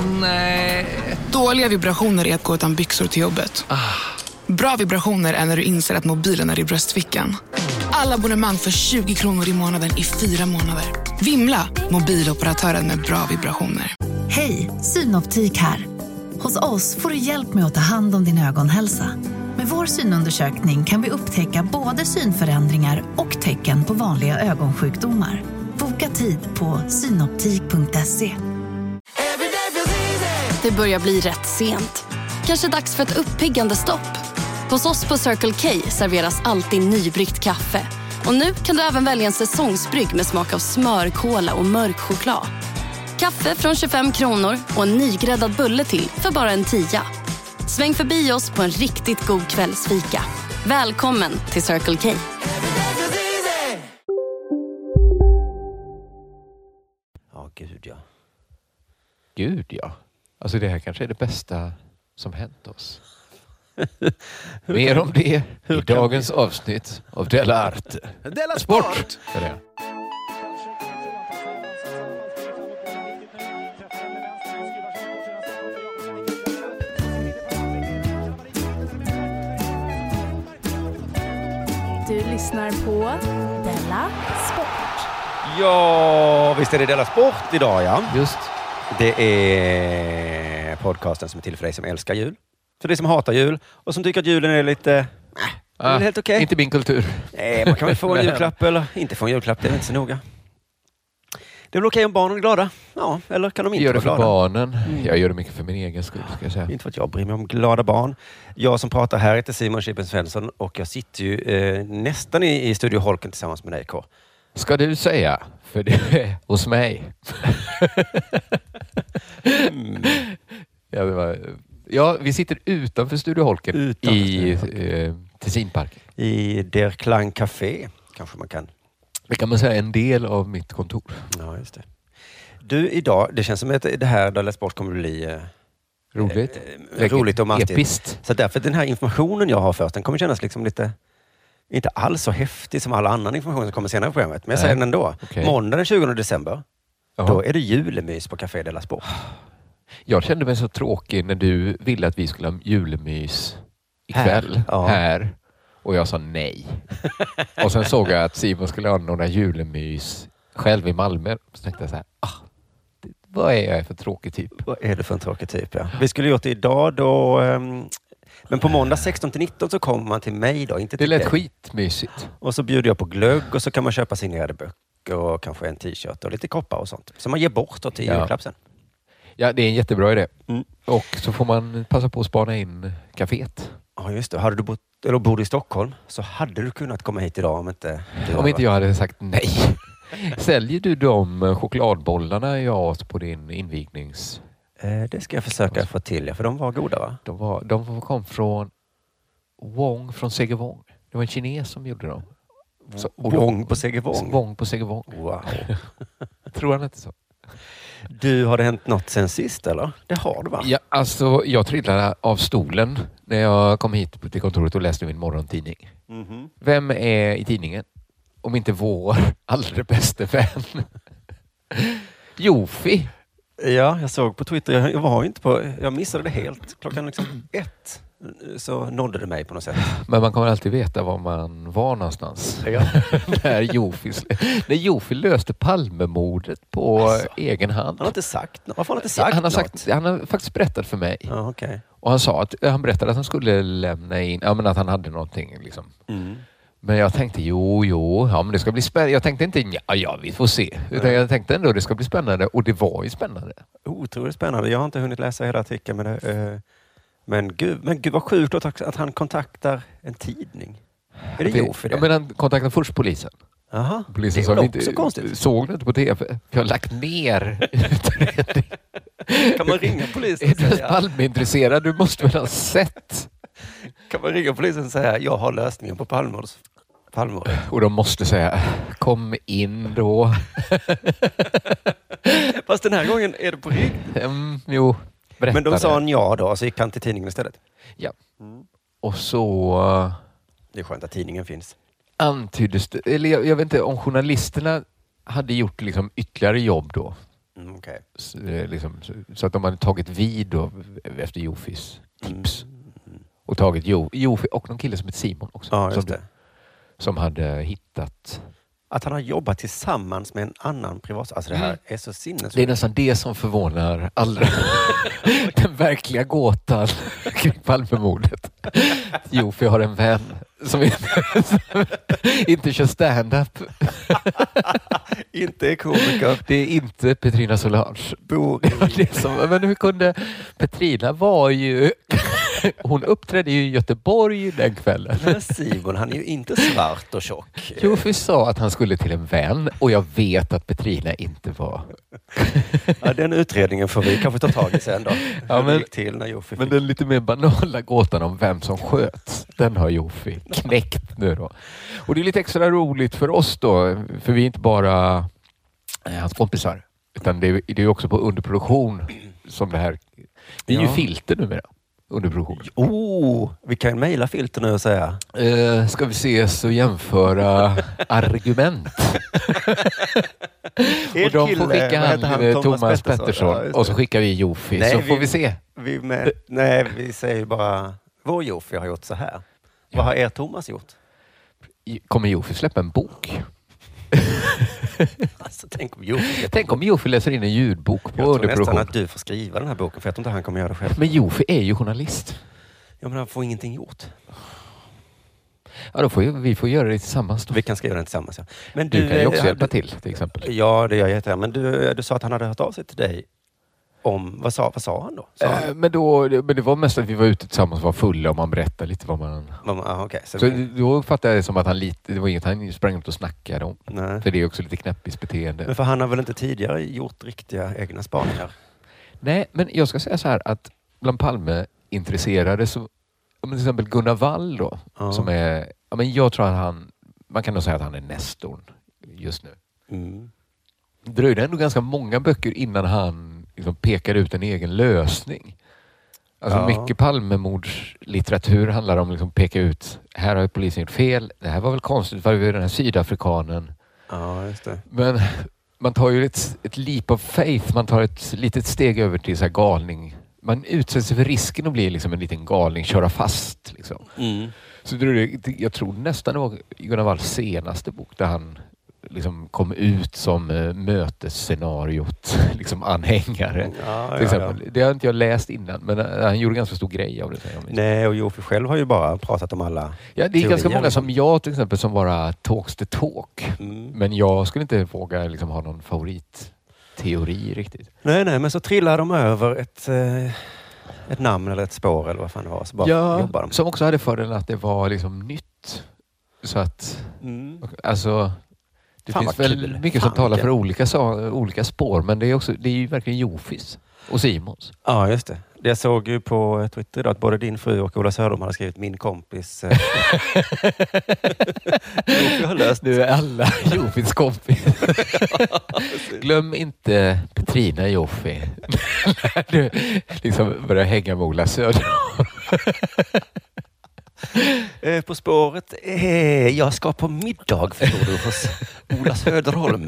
Nej. Dåliga vibrationer är att gå utan byxor till jobbet. Bra vibrationer är när du inser att mobilen är i bröstfickan. Alla abonnemang för 20 kronor i månaden i 4 månader. Vimla, mobiloperatören med bra vibrationer. Hej, Synoptik här. Hos oss får du hjälp med att ta hand om din ögonhälsa. Med vår synundersökning kan vi upptäcka både synförändringar och tecken på vanliga ögonsjukdomar. Boka tid på synoptik.se. Det börjar bli rätt sent. Kanske dags för ett uppiggande stopp. Hos oss på Circle K serveras alltid nybryggt kaffe. Och nu kan du även välja en säsongsbrygg med smak av smör, kola och mörk choklad. Kaffe från 25 kronor och en nygräddad bulle till för bara en 10. Sväng förbi oss på en riktigt god kvällsfika. Välkommen till Circle K. Ja, gud ja. Gud ja. Alltså det här kanske är det bästa som hänt oss. Mer om det i dagens avsnitt av Della Arte. Della Sport! Du lyssnar på Della Sport. Ja, visst är det Della Sport idag, ja. Just. Det är podcasten som är till för dig som älskar jul. För dig som hatar jul och som tycker att julen är lite... det är helt okej. Inte min kultur. Nej, man kan väl få en julklapp eller inte få en julklapp, det är inte så noga. Det är väl okej om barnen är glada? Ja, eller kan de inte vara glada? Jag gör det för barnen. Jag gör det mycket för min egen skull, ska jag säga. Inte för att jag bryr mig om glada barn. Jag som pratar här heter Simon Chippen Svensson och jag sitter ju nästan i Studio Holken tillsammans med dig, K. Ska du säga? För det är hos mig. Ja, vi sitter utanför Studio Holken i Tessinparken. I Der Klang Café kanske man kan. Det kan man säga en del av mitt kontor. Ja, just det. Du, idag, det känns som att det här Della Sport kommer att bli roligt. Roligt och mastigt. Episkt. Så därför den här informationen jag har först, den kommer kännas liksom lite, inte alls så häftig som all annan information som kommer senare i programmet. Men jag säger den ändå. Okay. Måndag den 20 december, då är det julemys på Café Della Sport. Jag kände mig så tråkig när du ville att vi skulle ha julemys ikväll här. Och jag sa nej. Och sen såg jag att Simon skulle ha några julemys själv i Malmö. Så tänkte jag så här, vad är jag för tråkig typ? Vad är det för en tråkig typ, ja. Vi skulle gjort det idag då... men på måndag 16-19 så kommer man till mig då, inte till det lät dig. Skitmysigt. Och så bjuder jag på glögg och så kan man köpa signerade böcker och kanske en t-shirt och lite koppar och sånt. Så man ger bort då till julklapp sen. Ja, det är en jättebra idé. Och så får man passa på att spana in kaféet. Ja, just det. Hade du bor i Stockholm så hade du kunnat komma hit idag om inte jag hade sagt nej. Säljer du de chokladbollarna jag åt på din invignings... det ska jag försöka få till, ja, för de var goda, va? De kom från Wong från Segevång. Det var en kines som gjorde dem. Wong på Segevång? Wong på Segevång. Wow. Tror han inte så? Du, har det hänt något sen sist, eller? Det har det, va? Ja, alltså jag trillade av stolen när jag kom hit till kontoret och läste min morgontidning. Mm-hmm. Vem är i tidningen? Om inte vår allra bästa vän. Jofi. Ja, jag såg på Twitter. Jag var inte på... Jag missade det helt. Klockan 1 så nådde det mig på något sätt. Men man kommer alltid veta var man var någonstans. Ja. när Jofi löste Palmemordet på egen hand. Han har inte sagt något. Varför har han inte sagt något? Han har faktiskt berättat för mig. Ja, okay. Och han berättade att han skulle lämna in... Ja, men att han hade någonting liksom. Mm. Men jag tänkte, men det ska bli spännande. Jag tänkte inte, vi får se. Utan jag tänkte ändå, det ska bli spännande. Och det var ju spännande. Otroligt spännande. Jag har inte hunnit läsa hela artikeln. Men gud vad sjukt att han kontaktar en tidning. Är det Jofi det? Men han kontaktade först polisen. Aha. Polisen det är också konstigt. Såg du inte på tv? Jag har lagt ner utredning. Kan man ringa polisen och säga? Är du Palmeintresserad? Du måste väl ha sett. Kan man ringa polisen och säga jag har lösningen på Palmemordet? Och de måste säga kom in då. Fast den här gången är det på riktigt. Jo, berätta. Men de sa en ja då, så gick han till tidningen istället. Ja. Och så... Det är skönt att tidningen finns. Antyddes det, eller jag vet inte om journalisterna hade gjort liksom ytterligare jobb då. Okay. Så att de hade tagit vid då, efter Jofis tips. Och tagit Jofi och någon kille som heter Simon också. Ja, just det. Som hade hittat... Att han har jobbat tillsammans med en annan privat... Alltså det här är så sinnessjukt. Det är nästan det som förvånar allra. Den verkliga gåtan kring Palmemordet. Jofi har en vän som inte kör stand-up. Inte är komiker. Det är inte Petrina Solange. Men hur kunde... Petrina var ju... Hon uppträdde ju i Göteborg den kvällen. Men Simon, han är ju inte svart och tjock. Jofi sa att han skulle till en vän och jag vet att Petrina inte var. Ja, den utredningen får vi kanske ta tag i sen då. Ja, men den lite mer banala gåtan om vem som sköt, den har Jofi knäckt nu då. Och det är lite extra roligt för oss då, för vi är inte bara hans kompisar, utan det är också på underproduktion som det här. Det är ju filter numera. Underproduktion. Vi kan mejla filter nu och säga. Ska vi ses och jämföra argument? Och de får skicka han Thomas Pettersson och så skickar vi Jofi. Nej, så får vi se. Vi säger ju bara vår Jofi har gjort så här. Ja. Vad har er Thomas gjort? Kommer Jofi släppa en bok? Alltså, tänk om Jofi läser in en ljudbok på underproduktion. Jag tror nästan att du får skriva den här boken, för jag tror inte han kommer göra det själv. Men Jofi är ju journalist. Ja, men han får ingenting gjort. Ja, då får vi får göra det tillsammans då. Vi kan skriva den tillsammans, ja. Men du kan ju också hjälpa till exempel. Ja, det gör jag jättegärna. Men du sa att han hade hört av sig till dig om... Vad sa han då? Men det var mest att vi var ute tillsammans och var fulla och man berättade lite vad man... Okay, så då fattade jag det som att det var inget han sprang ut och snackade om. Nej. För det är också lite knäppigt beteende. Men för han har väl inte tidigare gjort riktiga egna spaningar? Nej, men jag ska säga så här att bland Palme-intresserade så... Till exempel Gunnar Wall då, som är... Ja, men jag tror att man kan nog säga att han är nestorn just nu. Det dröjde ändå ganska många böcker innan han liksom pekade ut en egen lösning. Alltså mycket Palmemordslitteratur handlar om liksom peka ut, här har polisen gjort fel, det här var väl konstigt, var det den här sydafrikanen. Ja, just det. Men man tar ju ett leap of faith, man tar ett litet steg över till så här galning. Man utsätter sig för risken att bli liksom en liten galning, köra fast liksom. Så jag tror nästan det var Gunnar Walls senaste bok där han liksom kom ut som mötesscenariot, liksom anhängare. Till exempel. Det har inte jag läst innan, men han gjorde ganska stor grej av det. Nej, och Jofi själv har ju bara pratat om alla Ja, det är ganska många som jag till exempel som bara talks the talk. Men jag skulle inte våga liksom ha någon favoritteori riktigt. Nej, men så trillar de över ett namn eller ett spår eller vad fan det var. Så bara jobbar de. Som också hade fördelen att det var liksom nytt. Så att alltså det finns väl mycket som talar för olika spår, men det är ju verkligen Jofis och Simons. Ja, just det. Jag såg ju på Twitter idag att både din fru och Ola Söderholm hade skrivit min kompis. Jofi har löst. Nu är alla Jofis kompis. Glöm inte Petrina Jofi. När du liksom börjar hänga med Ola Söderholm. På spåret. Jag ska på middag förstår du hos Ola Söderholm.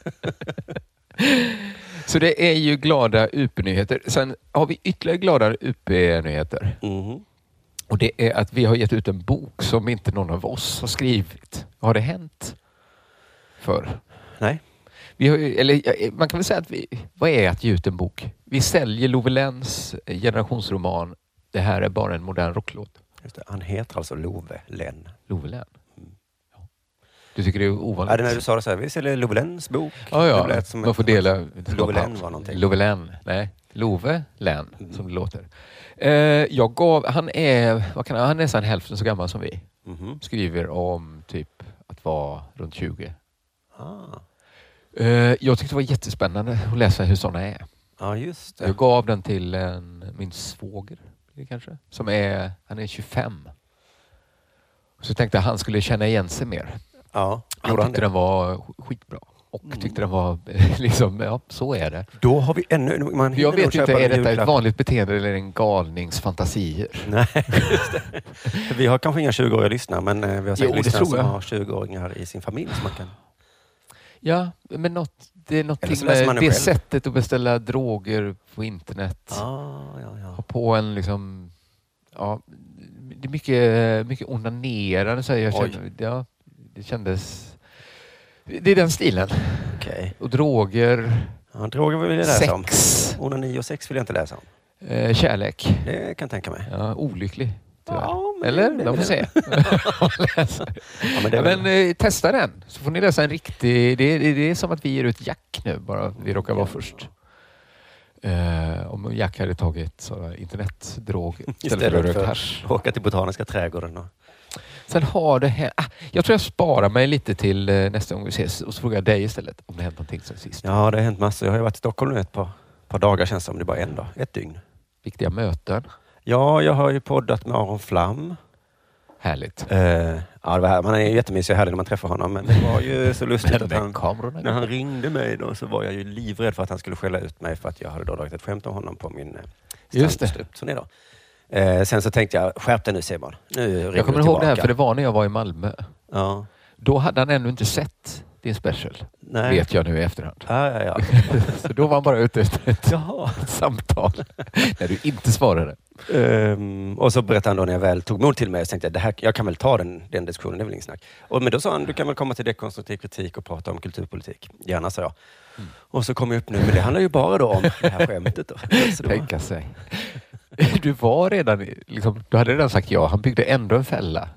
Så det är ju glada UP-nyheter. Sen har vi ytterligare glada UP-nyheter. Och det är att vi har gett ut en bok som inte någon av oss har skrivit. Har det hänt förr? Nej. Vi har, man kan väl säga att vad är att ge ut en bok? Vi säljer Love Lenns generationsroman Det här är bara en modern rocklåt. Just det, han heter alltså Love Lenn. Love Lenn. Ja. Du tycker det är ovanligt? Ja, det när du sa det så här, vi säljer Love Lenns bok. Ja. Man får dela. Love Lenn var någonting. Love Lenn, nej. Love Lenn, som det låter. Han är nästan hälften så gammal som vi. Skriver om typ att vara runt 20. Jag tyckte det var jättespännande att läsa hur sådana är. Ja, just det. Jag gav den till min svåger kanske, han är 25. Så tänkte jag att han skulle känna igen sig mer. Ja, han tyckte den var skitbra. Och tyckte den var liksom, så är det. Då har vi ännu... Jag vet inte, är detta ett vanligt beteende eller en galningsfantasier? Nej, just det. Vi har kanske inga 20-åriga lyssnare, men vi har säkert lyssnare som har 20-åringar i sin familj som man kan... Ja, men Det är någonting med det sättet att beställa droger på internet. Ha på en liksom... Ja, det är mycket onanerande. Så jag känner, det kändes... Det är den stilen. Okay. Och droger... Ja, droger vill jag läsa om. Sex. Onani och sex vill jag inte läsa om. Kärlek. Det kan jag tänka mig. Ja, olycklig. Ja, eller? De får se. Men testa den. Så får ni läsa en riktig... Det är som att vi ger ut Jack nu. Bara vi råkar vara först. Om Jack hade tagit internetdrog istället för att åka till Botaniska trädgården. Sen har det här... jag tror jag sparar mig lite till nästa gång vi ses och så frågar jag dig istället om det hänt någonting sen sist. Ja, det har hänt massor. Jag har ju varit i Stockholm nu ett par dagar, känns det som. Det är bara en dag. Ett dygn. Viktiga möten. Ja, jag har ju poddat med Aron Flam. Härligt. Ja, det var här. Man är ju jättemysig och härlig när man träffar honom. Men det var ju så lustigt att när han ringde mig då, så var jag ju livrädd för att han skulle skälla ut mig för att jag hade då dragit ett skämt om honom på min standup-turné då. Sen så tänkte jag, skärp dig nu Simon. Jag kommer ihåg det här, för det var när jag var i Malmö. Ja. Då hade han ännu inte sett din special. Nej. Vet jag nu i efterhand. Ja. Så då var han bara ute efter ett samtal. När du inte svarade. Och så berättade han då när jag väl tog mod till mig. Så tänkte jag kan väl ta den diskussionen, det är väl ingen snack. Men då sa han, du kan väl komma till dekonstruktiv kritik och prata om kulturpolitik. Gärna, sa jag. Och så kom jag upp nu, men det handlar ju bara då om det här skämtet. Tänka sig. Du var redan, liksom, du hade redan sagt ja. Han byggde ändå en fälla.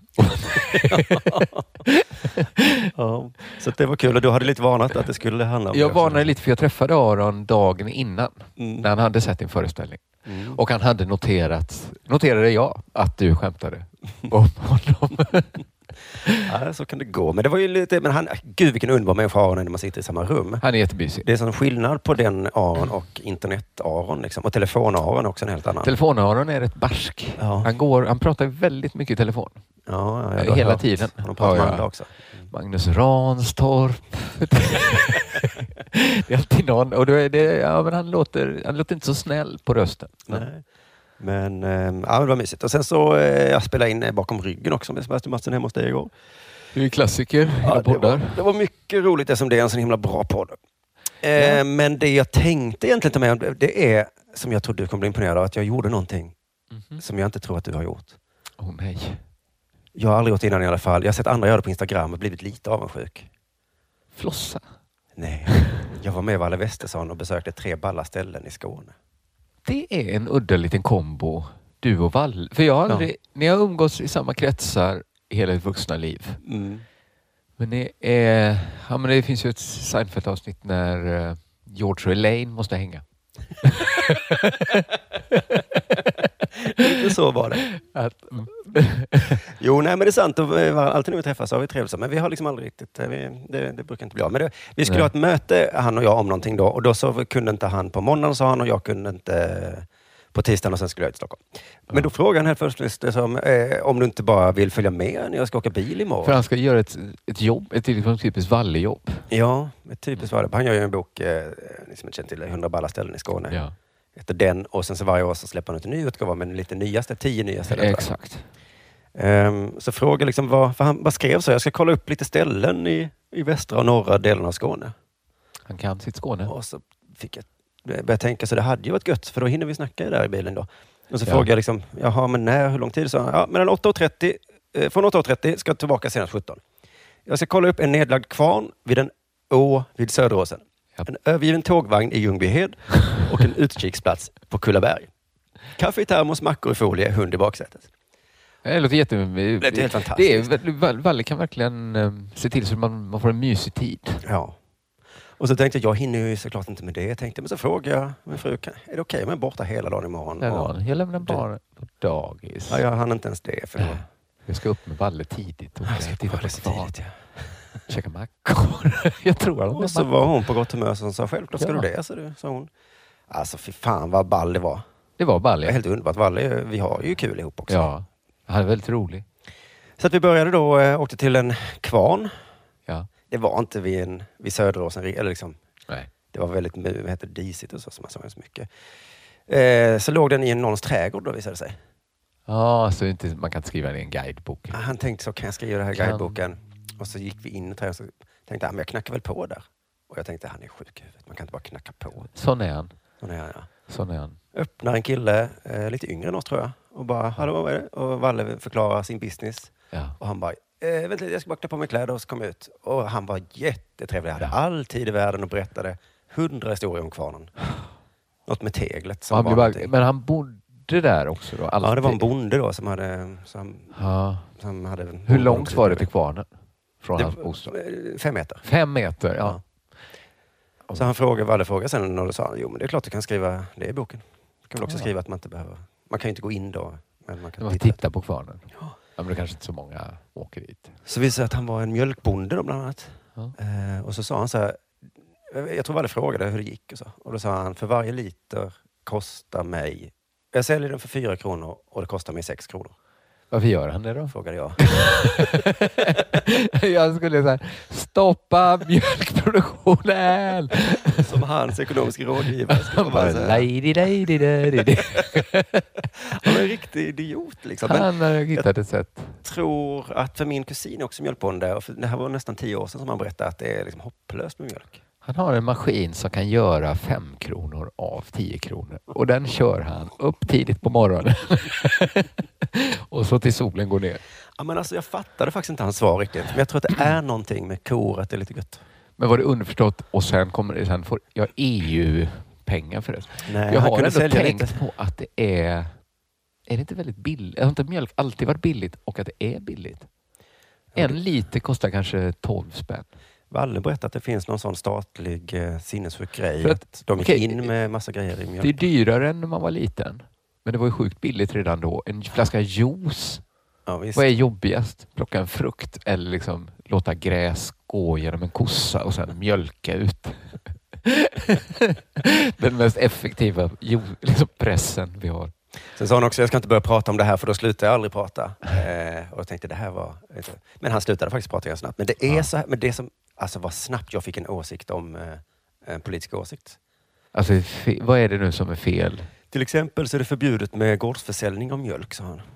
Ja, så det var kul. Och du hade lite varnat att det skulle handla om... Jag varnade lite för jag träffade Aron dagen innan. När han hade sett din föreställning. Och han hade noterade jag att du skämtade om honom. Ja, så kan det gå. Men det var ju lite... Men gud vilken underbar människa Aron är när man sitter i samma rum. Han är jättebysig. Det är sån skillnad på den Aron och internet-Aron. Liksom. Och telefon-Aron också en helt annan. Telefon-Aron är rätt barsk. Ja. Han pratar väldigt mycket i telefon. Ja, hela tiden. Han pratar med också. Magnus Ranstorp. Det är alltid någon. Och men han låter inte så snäll på rösten. Nej. Men det var mysigt. Och sen så jag spelade in bakom ryggen också med Sebastian Mattsson hemma hos dig igår. Det är klassiker. Det var mycket roligt eftersom det är en så himla bra podd. Men det jag tänkte egentligen ta med om det är, som jag tror du kommer bli imponerad av, att jag gjorde någonting som jag inte tror att du har gjort. Nej. Jag har aldrig gjort innan i alla fall. Jag har sett andra göra det på Instagram och blivit lite avundsjuk. Flossa? Nej. Jag var med Valle Westesson och besökte 3 balla ställen i Skåne. Det är en udda liten kombo, du och Valle. För jag har aldrig, när jag umgås i samma kretsar i hela ett vuxna liv. Men det finns ju ett Seinfeld-avsnitt när George och Elaine måste hänga. Inte så var det. Jo, nej men det är sant. Alltid när vi träffas har vi trevligt. Men vi har liksom aldrig riktigt... Det brukar inte bli av. Men vi skulle ha ett möte, han och jag, om någonting då. Och då så kunde inte han på måndagen, sa han. Och jag kunde inte på tisdagen och sen skulle jag till Stockholm. Men då frågade han helt plötsligt om du inte bara vill följa med när jag ska åka bil imorgon. För han ska göra ett jobb, ett typiskt Valle-jobb. Ja, ett typiskt Valle. Han gör ju en bok som jag känner till, 100 balla ställen i Skåne. Ja. Efter den, och sen så varje år så släpper han ut en ny utgåva med lite nyaste, 10 nya ställen. Exakt. Så fråga liksom vad skrev så? Jag ska kolla upp lite ställen i västra och norra delen av Skåne. Han kan sitt Skåne. Och så fick jag börja tänka, så det hade ju varit gött, för då hinner vi snacka där i bilen då. Och så frågade jag liksom, men hur lång tid? Så mellan 8:30, från 8:30 ska jag tillbaka senast 17. Jag ska kolla upp en nedlagd kvarn vid en å vid Söderåsen. En övergiven tågvagn i Ljungbyhed och en utkiksplats på Kullaberg. Kaffe i termos, mackor i folie, hund i baksätet. Det låter Det är helt fantastiskt. Valle kan verkligen se till så att man får en mysig tid. Ja. Och så tänkte jag hinner ju såklart inte med det. Men så frågade jag min fru, är det okej om jag är borta hela dagen imorgon? Jag lämnar barn på dagis. Ja, jag hann inte ens det. För jag ska upp med Valle tidigt. Och jag ska titta på tidigt, käka mackor. Jag tror att och så var hon på gott humör som sa, självklart ska du det, sa hon. Alltså fy fan vad ball det var. Det var ball, Det är helt underbart. Valle, vi har ju kul ihop också. Ja, han är väldigt rolig. Så att vi började då, åkte till en kvarn. Ja. Det var inte vid Söderåsen, eller liksom. Nej. Det var väldigt disigt och så man såg så mycket. Så låg den i någons trädgård då, visade det sig. Ja, så man kan inte skriva det i en guidebok. Han tänkte så, kan jag skriva den här guideboken? Och så gick vi in i trädgården och så tänkte jag, men jag knackar väl på där. Och jag tänkte, han är sjuk i huvudet. Man kan inte bara knacka på. Sån är han. Sån är han. Öppnar en kille, lite yngre än oss tror jag. Och bara, hallå vad är det? Och Valle förklarar sin business. Ja. Och han bara, vänta lite, jag ska bara knäppa på mig kläder och så kommer jag ut. Och han var jättetrevlig. Jag hade all tid i världen och berättade 100 historier om kvarnen. Något med teglet. Som men han bodde där också då? Alltid. Ja, det var en bonde då som hade... Hur långt var det till kvarnen? Från hans bostad? 5 meter. 5 meter, ja. Så Valle frågade sen och då sa han, jo men det är klart du kan skriva det i boken. Du kan väl också skriva att man inte behöver... Man kan ju inte gå in då. Men man kan titta på kvarnen. Ja. Men det kanske inte så många åker dit. Så visade att han var en mjölkbonde då bland annat. Ja. Och så sa han så här, jag tror Valle frågade hur det gick och så. Och då sa han, för varje liter kostar mig... Jag säljer den för 4 kronor och det kostar mig 6 kronor. Varför gör han det då? Frågade jag. Jag skulle säga, stoppa mjölkproduktionen! Som hans ekonomiska rådgivare. Han bara, lady. Han är en riktig idiot liksom. Han har hittat ett sätt. Jag tror att för min kusin är också mjölkbonde. Och det här var nästan 10 år sedan som han berättade att det är liksom hopplöst med mjölk. Han har en maskin som kan göra 5 kronor av 10 kronor. Och den kör han upp tidigt på morgonen. Och så till solen går ner. Ja, men alltså, jag fattade faktiskt inte hans svar riktigt. Men jag tror att det är någonting med kor, att det är lite gött. Men var det underförstått och sen får jag EU-pengar för det? Nej, jag har ändå tänkt på att det är det inte väldigt billigt? Har inte mjölk alltid varit billigt och att det är billigt? En liter kostar kanske 12 spänn. Valle berättade att det finns någon sån statlig sinnessjuk grej. För att de gick in med massa grejer i mjölk. Det är dyrare än när man var liten. Men det var ju sjukt billigt redan då. En flaska juice. Ja, visst. Vad är jobbigast? Plocka en frukt eller liksom låta gräs gå genom en kossa och sen mjölka ut. Den mest effektiva pressen vi har. Sen sa han också, jag ska inte börja prata om det här för då slutar jag aldrig prata. Och jag tänkte det här var... Men han slutade faktiskt prata ganska snabbt. Men det är så här, men det som... Alltså vad snabbt jag fick en åsikt om en politisk åsikt. Alltså vad är det nu som är fel? Till exempel så är det förbjudet med gårdsförsäljning av mjölk, sa han.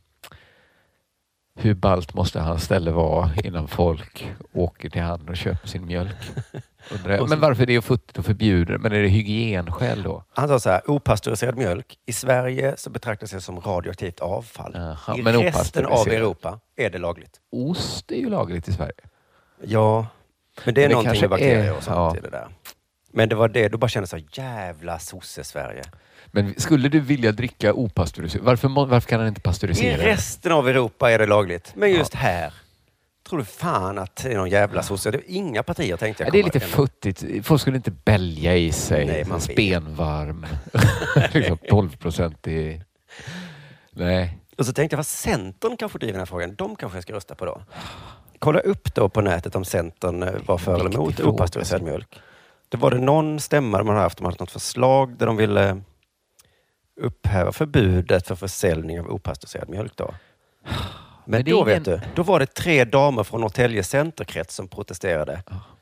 Hur ballt måste hans ställe vara innan folk åker till han och köper sin mjölk? Men varför är det futtigt och förbjudet? Men är det hygienskäl då? Han sa så här, opastöriserad mjölk. I Sverige så betraktas det som radioaktivt avfall. Aha, I resten av Europa är det lagligt. Ost är ju lagligt i Sverige. Ja, men det är någonting med bakterier och sånt i det där. Men det var det, du bara kände så jävla sosse-Sverige. Men skulle du vilja dricka opastöriserat? Varför kan han inte pastörisera? I resten av Europa är det lagligt. Men just här tror du fan att det är någon jävla sosse. Det är inga partier tänkte jag. Det är lite futtigt. Folk skulle inte bälja i sig. Nej, man spenvarm. 12% i... Nej. Och så tänkte jag, vad Centern kanske driver den här frågan. De kanske jag ska rösta på då. Kolla upp då på nätet om Centern var för eller emot opastöriserad mjölk. Det var det någon stämma de hade haft. De hade något förslag där de ville upphäva förbudet för försäljning av opastöriserad mjölk då. Men då vet du, då var det 3 damer från Norrtälje centerkrets som protesterade.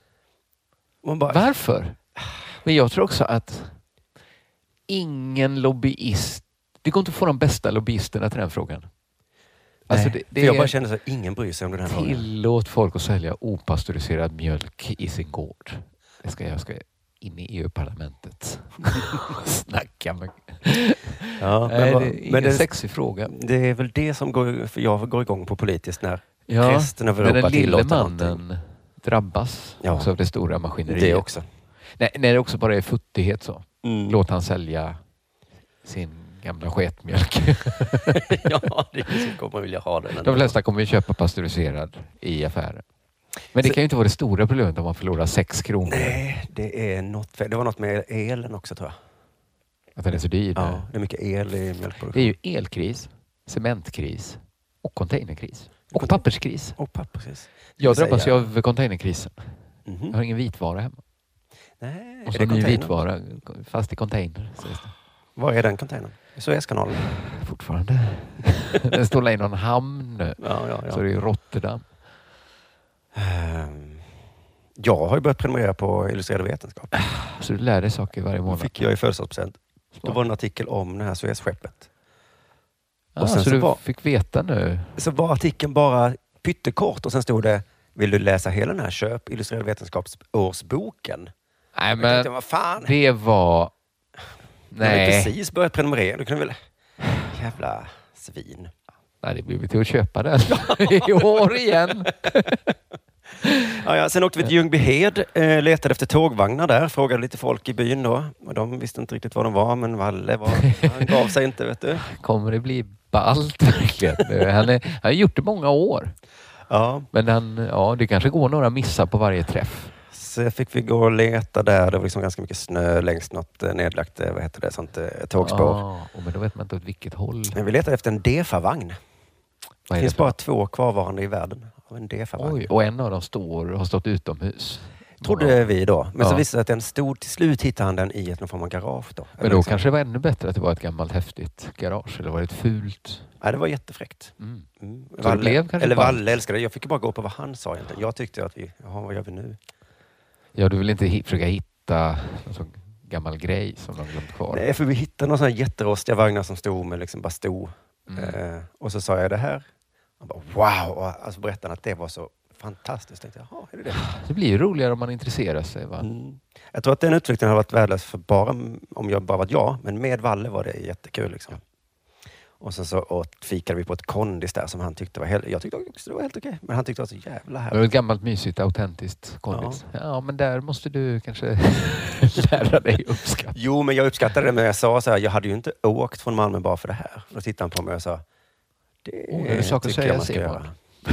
Varför? Men jag tror också att ingen lobbyist, det går inte att få de bästa lobbyisterna till den frågan. Alltså det jag bara känner så att ingen bryr sig om den här frågan. Tillåt folk att sälja opastöriserad mjölk i sin gård. Jag ska in i EU-parlamentet. Snacka med... Ja, det är en sexig fråga. Det är väl det som jag går igång på politiskt när resten av Europa tillåter någonting. Den lille mannen drabbas också av det stora maskineriet. Det också. Nej, det också bara är futtighet så. Låt han sälja sin gamla sketmjölk. Ja, det är så kommer vilja ha den. De flesta kommer ju köpa pastöriserad i affären. Men det kan ju inte vara det stora problemet om man förlorar 6 kronor. Nej, det är något. Det var något med elen också tror jag. Att den är så dyr? Ja, det är mycket el i mjölkproduktion. Det är ju elkris, cementkris och containerkris. Och papperskris. Och papperskris. Jag drabbas ju av containerkrisen. Jag har ingen vitvara hemma. Nej, och så ny vitvara fast i container. Vad är den containern? Suezkanalen? Fortfarande. Den står i någon hamn nu. Ja. Så det är Rotterdam. Jag har ju börjat prenumerera på Illustrerad vetenskap. Så du lär dig saker varje månad? Fick jag i födelsedagspresent. Det var en artikel om det här Suezskeppet. Och sen så du fick veta nu? Så var artikeln bara pyttekort och sen stod det Vill du läsa hela den här Köp illustrerade vetenskapsårsboken? Nej, men tänkte, vad fan? det var... Nej. Jag har precis börjat prenumerera. Du kunde väl... Jävla svin. Nej, det blir vi till att köpa den i år igen. Ja, sen åkte vi till Ljungbyhed, letade efter tågvagnar där, frågade lite folk i byn då. Och de visste inte riktigt vad de var, men Valle han gav sig inte, vet du. Kommer det bli ballt verkligen? Han har gjort det många år. Ja. Men det kanske går några missar på varje träff. Så fick vi gå och leta där. Det var liksom ganska mycket snö längs något nedlagt, sånt tågspår. Men då vet man inte åt vilket håll. Men vi letade efter en DEFA-vagn. Det finns bara 2 kvarvarande i världen av en DEFA-vagn. Oj, och en av dem har stått utomhus. Trodde vi då. Men så visade det sig att den stod, till slut hittade han den i någon form av garage då. Men då kanske det var ännu bättre att det var ett gammalt häftigt garage. Eller var det ett fult? Nej, det var jättefräckt. Valle älskade det. Jag fick bara gå på vad han sa egentligen. Jag tyckte att vad gör vi nu? Ja, du vill inte försöka hitta någon sån gammal grej som de glömt kvar? Nej, för vi hittade några sådana jätterostiga vagnar som stod med liksom bara stod. Och så sa jag det här. Han bara, wow! Och alltså berättade att det var så fantastiskt. Jag tänkte, jaha, är det? Det blir ju roligare om man intresserar sig, va? Jag tror att den utflykten har varit värdelös för om jag bara varit jag. Men med Valle var det jättekul liksom. Och sen så fikade vi på ett kondis där som han tyckte var jag tyckte också det var helt okej. Men han tyckte det var så jävla härligt. Det var ett gammalt, mysigt, autentiskt kondis. Ja, men där måste du kanske lära dig uppskatta. Jo, men jag uppskattade det. Men jag sa så här, jag hade ju inte åkt från Malmö bara för det här. Då tittade han på mig och sa, det saker tycker jag man ska göra.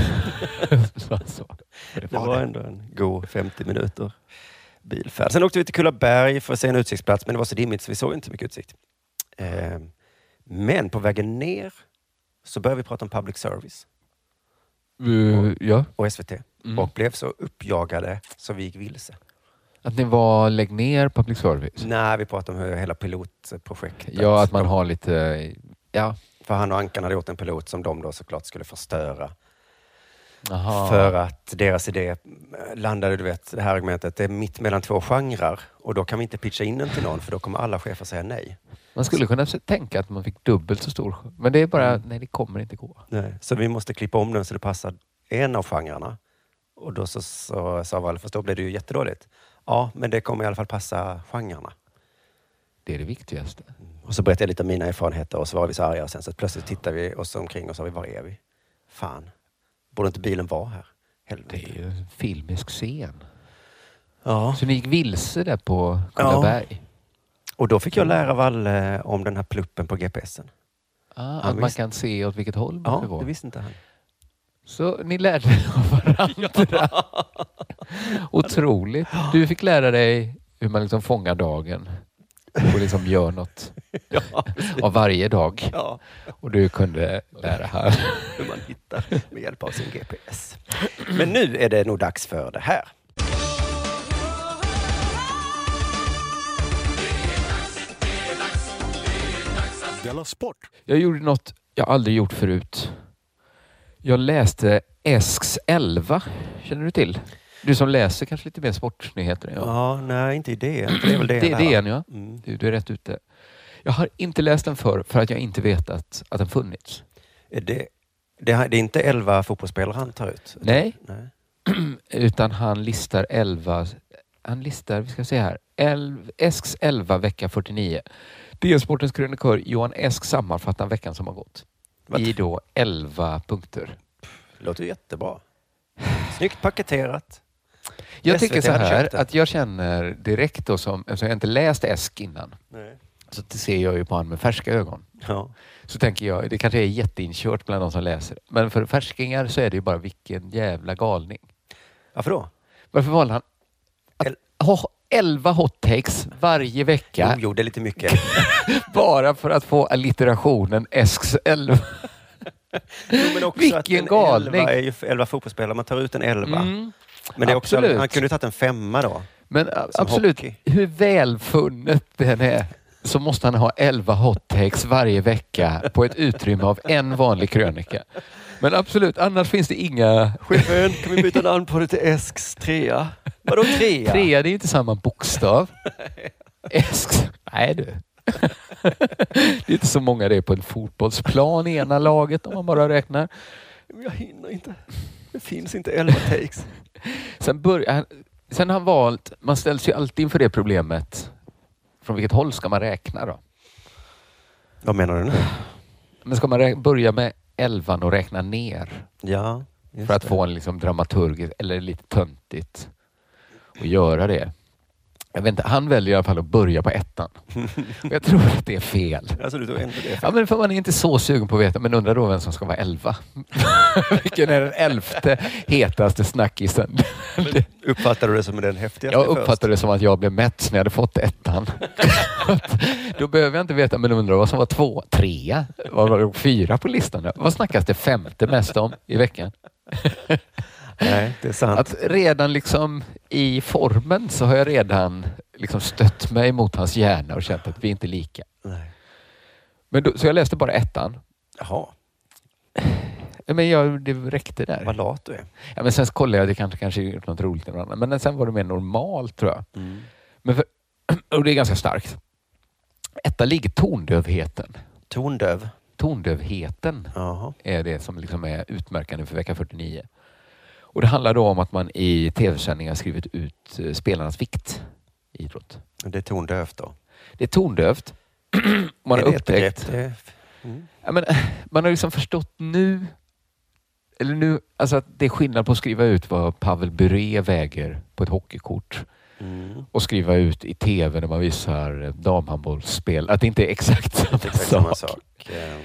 Det var ändå en god 50 minuter bilfärd. Sen åkte vi till Kullaberg för att se en utsiktsplats. Men det var så dimmigt så vi såg inte mycket utsikt. Men på vägen ner så började vi prata om public service. Och SVT. Och blev så uppjagade så vi gick vilse. Att ni lägg ner public service? Nej, vi pratade om hela pilotprojektet. Ja, att man har lite... Ja. För han och Ankan hade gjort en pilot som de då såklart skulle förstöra. Aha. För att deras idé landade, du vet, det här argumentet, det är mitt mellan 2 genrer. Och då kan vi inte pitcha in den till någon för då kommer alla chefer säga nej. Man skulle kunna tänka att man fick dubbelt så stor. Men det är bara, nej, det kommer inte gå. Nej. Så vi måste klippa om den så det passar en av genrerna. Och då så sa Valle, fast då blev det ju jättedåligt. Ja, men det kommer i alla fall passa genrerna. Det är det viktigaste. Och så berättade jag lite om mina erfarenheter och så var vi så arga. Och sen så plötsligt tittade vi oss omkring och sa, var är vi? Fan, borde inte bilen vara här? Helvete. Det är ju en filmisk scen. Ja. Så ni gick vilse där på Kullaberg? Ja. Och då fick jag lära Valle om den här pluppen på GPSen. Att man kan se åt vilket håll man ska gå. Ja, det visste inte han. Så ni lärde er av varandra. Otroligt. Du fick lära dig hur man liksom fångar dagen. Och liksom gör något av varje dag. Ja. Och du kunde lära här. Hur man hittar med hjälp av sin GPS. Men nu är det nog dags för det här. Della Sport. Jag gjorde något jag aldrig gjort förut. Jag läste Esks 11. Känner du till? Du som läser kanske lite mer sportnyheter än jag. Ja, nej, inte idén. Det är väl det är DN, ja. Du är rätt ute. Jag har inte läst den för att jag inte vetat att den funnits. Det är inte 11 fotbollsspelare han tar ut? Nej. Utan han listar 11. Han listar, vi ska se här. Esks 11 vecka 49. DN-sportens krönikör Johan Esk sammanfattar veckan som har gått. I då 11 punkter. Låter jättebra. Snyggt paketerat. Jag tycker så här att jag känner direkt då som jag inte läst Esk innan. Nej. Så det ser jag ju på honom med färska ögon. Ja. Så tänker jag, det kanske är jätteinkört bland de som läser. Men för färskingar så är det ju bara vilken jävla galning. Varför då? Varför valde han att ha 11 hot takes varje vecka? Jo, det är lite mycket. Bara för att få allitterationen Esks 11. Men också vilken galning. 11 är ju 11 fotbollsspelare, man tar ut en 11. Men det är också, han kunde tagit en 5 då. Men absolut, hockey. Hur välfunnet den är, så måste han ha 11 hot takes varje vecka på ett utrymme av en vanlig krönika. Men absolut, annars finns det inga... Chefen, kan vi byta namn på det till Esks 3? Vadå 3? 3, det är inte samma bokstav. Esks... Nej du. Det är inte så många det är på en fotbollsplan i ena laget om man bara räknar. Jag hinner inte. Det finns inte 11 takes. Sen har han valt, man ställs ju alltid inför det problemet. Från vilket håll ska man räkna då? Vad menar du nu? Men ska man börja med 11 och räkna ner? Ja. För att få en liksom dramaturgisk, eller lite töntigt att göra det. Jag vet inte, han väljer i alla fall att börja på 1. Och jag tror att det är fel. Alltså du tror ändå det är fel? Ja, men för man är inte så sugen på att veta, men undrar då vem som ska vara 11. Vilken är den 11:e hetaste snackisen? Uppfattar du det som den häftigaste? Jag uppfattar det som att jag blev mätt när jag hade fått 1. Då behöver jag inte veta, men undrar vad som var 2, 3, vad var 4 på listan? Vad snackas det 5:e mest om i veckan? Nej, det är sant. Att redan liksom i formen så har jag redan liksom stött mig mot hans hjärna och känt att vi inte är lika. Nej. Men då, så jag läste bara 1. Jaha. Men det räckte där. Vad lat du är. Ja, men sen kollade jag, det kanske gjort något roligt eller annat. Men sen var det mer normalt, tror jag. Mm. Och det är ganska starkt. 1 ligger tondövheten. Tondöv? Tondövheten. Jaha. Är det som liksom är utmärkande för vecka 49. Och det handlar då om att man i tv-sändningar skrivit ut spelarnas vikt i idrott. Det är tondövt då? Det är tondövt. Man har upptäckt... Ja, men, man har liksom förstått nu alltså att det är skillnad på att skriva ut vad Pavel Bure väger på ett hockeykort och skriva ut i tv när man visar damhandbollsspel. Att det inte är exakt samma sak.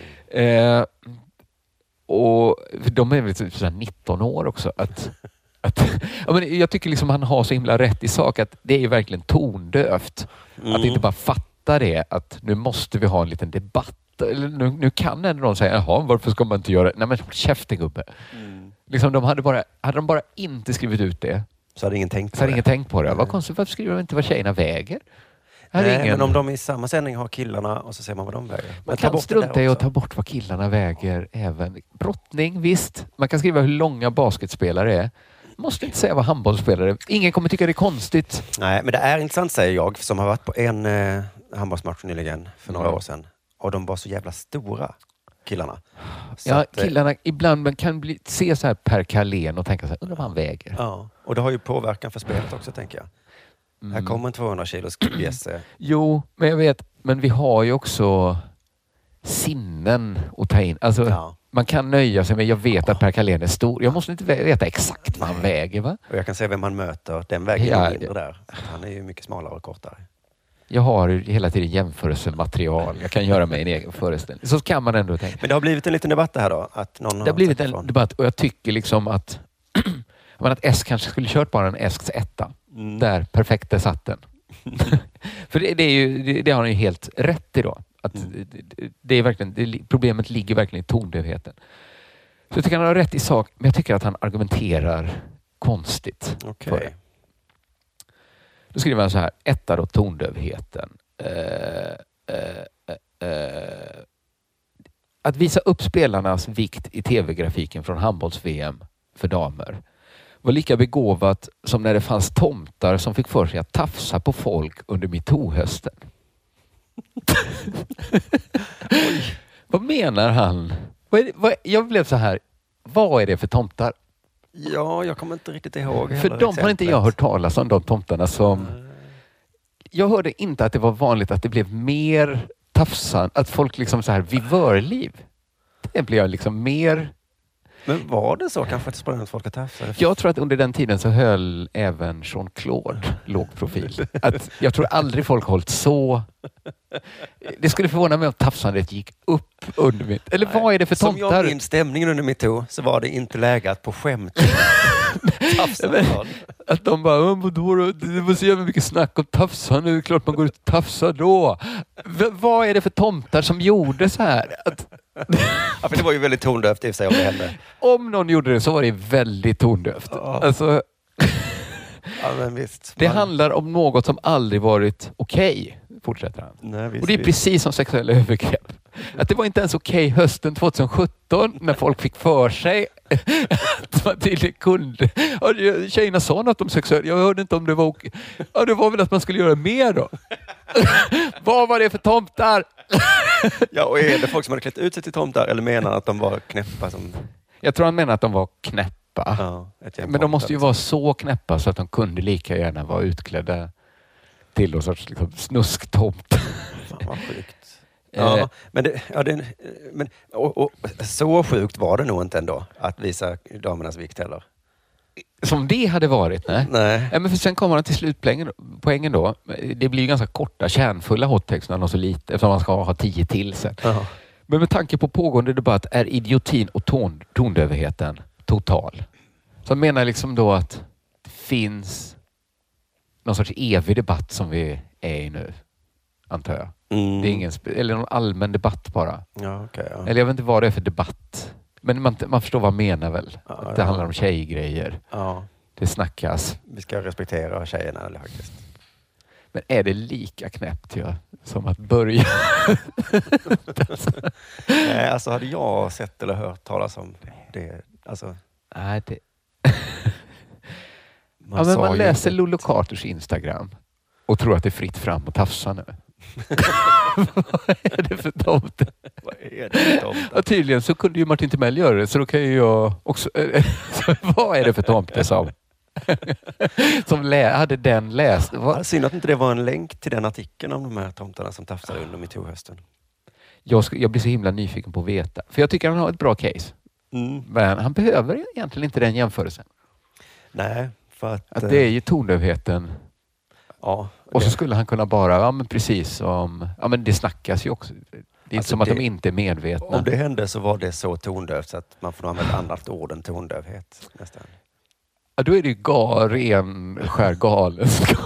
Och de är väl typ 19 år också. Ja, men jag tycker liksom han har så himla rätt i sak att det är ju verkligen tondövt. Att inte bara fatta det, att nu måste vi ha en liten debatt. Eller nu kan ändå någon säga, jaha, varför ska man inte göra det? Nej, men käften gubbe. Liksom, hade de bara inte skrivit ut det, så hade ingen tänkt på det. Vad konstigt, varför skriver de inte vad tjejerna väger? Men om de i samma sändning har killarna och så ser man vad de väger. Man kan strunta i att ta bort vad killarna väger även. Brottning, visst. Man kan skriva hur långa basketspelare är. Måste inte säga vad handbollsspelare är. Ingen kommer tycka det är konstigt. Nej, men det är intressant, säger jag, som har varit på en handbollsmatch nyligen för några år sedan. Och de var så jävla stora, killarna. Så ja, killarna ibland man kan se så här Per Carlén och tänka så här, undrar vad han väger. Ja, och det har ju påverkan för spelet också, tänker jag. Här kommer en 200 kilos bjässe. Jo, men jag vet, men vi har ju också sinnen att ta in. Alltså, man kan nöja sig med, jag vet att Per Carlén är stor. Jag måste inte veta exakt vad han väger, va? Och jag kan se vem han möter. Den väger mindre där. Han är ju mycket smalare och kortare. Jag har hela tiden jämförelsematerial. Jag kan göra mig en egen föreställning. Så kan man ändå tänka. Men det har blivit en liten debatt det här då? Att någon det har blivit en debatt och jag tycker liksom att S kanske skulle kört bara en Esks 1. Där, perfekt, där satt den. För det har han ju helt rätt i då. Att det är verkligen, problemet ligger verkligen i tondövheten. Så jag tycker han har rätt i sak, men jag tycker att han argumenterar konstigt. Okej. Då skriver han så här, 1 då, tondövheten. Att visa upp spelarnas vikt i tv-grafiken från handbolls-VM för damer var lika begåvat som när det fanns tomtar som fick för sig att tafsa på folk under MeToo-hösten. Vad menar han? Jag blev så här, vad är det för tomtar? Ja, jag kommer inte riktigt ihåg. För de har inte jag hört talas om, de tomtarna som... Jag hörde inte att det var vanligt att det blev mer tafsan, att folk liksom så här vivörliv. Det blev jag liksom mer... Men var det så? Kanske att det sprang ut folk att tafsa? Jag tror att under den tiden så höll även Jean-Claude låg profil. Att jag tror aldrig folk hållit så... Det skulle förvåna mig om tafsandet gick upp under mitt... Eller vad är det för tomtar? Som jag minns stämningen under MeToo så var det inte lägat på skämt. Att de bara, vadå? Det var så jävla mycket snack om tafsan. Det är klart man går ut och tafsar då. Vad är det för tomtar som gjorde så här? Ja, för det var ju väldigt tondövt i sig om det hände. Om någon gjorde det så var det väldigt tondövt. Alltså, ja, men visst. det handlar om något som aldrig varit okej, fortsätter han. Nej, visst, och det är precis som sexuella övergrepp. Att det var inte ens okej hösten 2017 när folk fick för sig att man tydligen kunde. Tjejerna sa något om sexuella. Jag hörde inte om det var okej. Ja, det var väl att man skulle göra mer då. Vad var det för tomtar? Ja, och är det folk som hade klätt ut sig till tomtar eller menar att de var knäppa som... Jag tror han menar att de var knäppa. knäppa. Ja, men de måste ju vara så knäppa så att de kunde lika gärna vara utklädda till någon sorts liksom, snusktomt. Fan vad sjukt. Ja, men så sjukt var det nog inte ändå att visa damernas vikt heller. Som det hade varit, nej. Men för sen kommer han till slutpoängen då. Det blir ju ganska korta, kärnfulla hottext när han har så lite, eftersom man ska ha 10 till sen. Men med tanke på pågående debatt är idiotin och tondövheten total. Så jag menar liksom då att det finns någon sorts evig debatt som vi är i nu, antar jag. Det är ingen eller någon allmän debatt bara. Ja, okay, ja. Eller jag vet inte vad det är för debatt. Men man förstår vad jag menar väl. Att det handlar om tjejgrejer. Ja. Det snackas. Vi ska respektera tjejerna faktiskt. Men är det lika knäppt som att börja? Nej, alltså hade jag sett eller hört talas om det. Alltså. Nej, det... man läser Lollo Carters Instagram och tror att det är fritt fram och tafsa nu. Vad är det för tomte? Ja, tydligen så kunde ju Martin Timell göra det, så då kan ju jag också... Vad är det för tomte som hade den läst? Synd att inte det var en länk till den artikeln om de här tomtarna som tafsade under MeToo-hösten. Jag blir så himla nyfiken på att veta. För jag tycker han har ett bra case. Men han behöver egentligen inte den jämförelsen. Nej, för att det är ju tondövheten. Ja. Och så skulle han kunna bara, men precis som... Ja, men det snackas ju också. Det är inte som att de inte är medvetna. Om det hände så var det så tondövt så att man får använda ett annat ord än tondövhet nästan. Ja, då är det ju ren skär galenskap.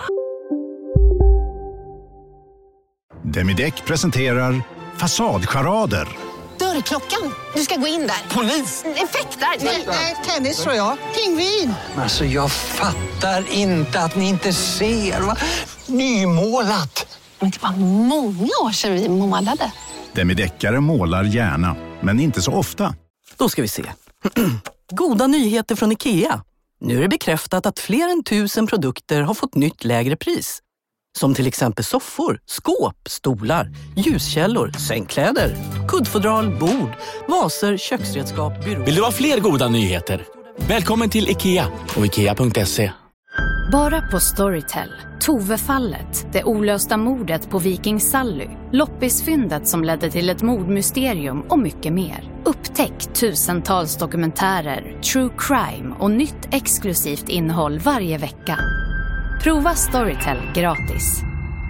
Demideck presenterar Fasadcharader. Dörrklockan. Du ska gå in där. Polis? Effektar? Nej, tennis tror jag. Pingvin. Alltså jag fattar inte att ni inte ser. Va? Nymålat. Men det var många år sedan vi målade. Demideckare målar gärna, men inte så ofta. Då ska vi se. Goda nyheter från IKEA. Nu är det bekräftat att fler än 1000 produkter har fått nytt lägre pris. Som till exempel soffor, skåp, stolar, ljuskällor, sängkläder, kuddfodral, bord, vaser, köksredskap, byråer. Vill du ha fler goda nyheter? Välkommen till IKEA och IKEA.se. Bara på Storytel. Tove-fallet, det olösta mordet på Viking Sally, loppisfyndet som ledde till ett mordmysterium och mycket mer. Upptäck tusentals dokumentärer, true crime och nytt exklusivt innehåll varje vecka. Prova Storytel gratis.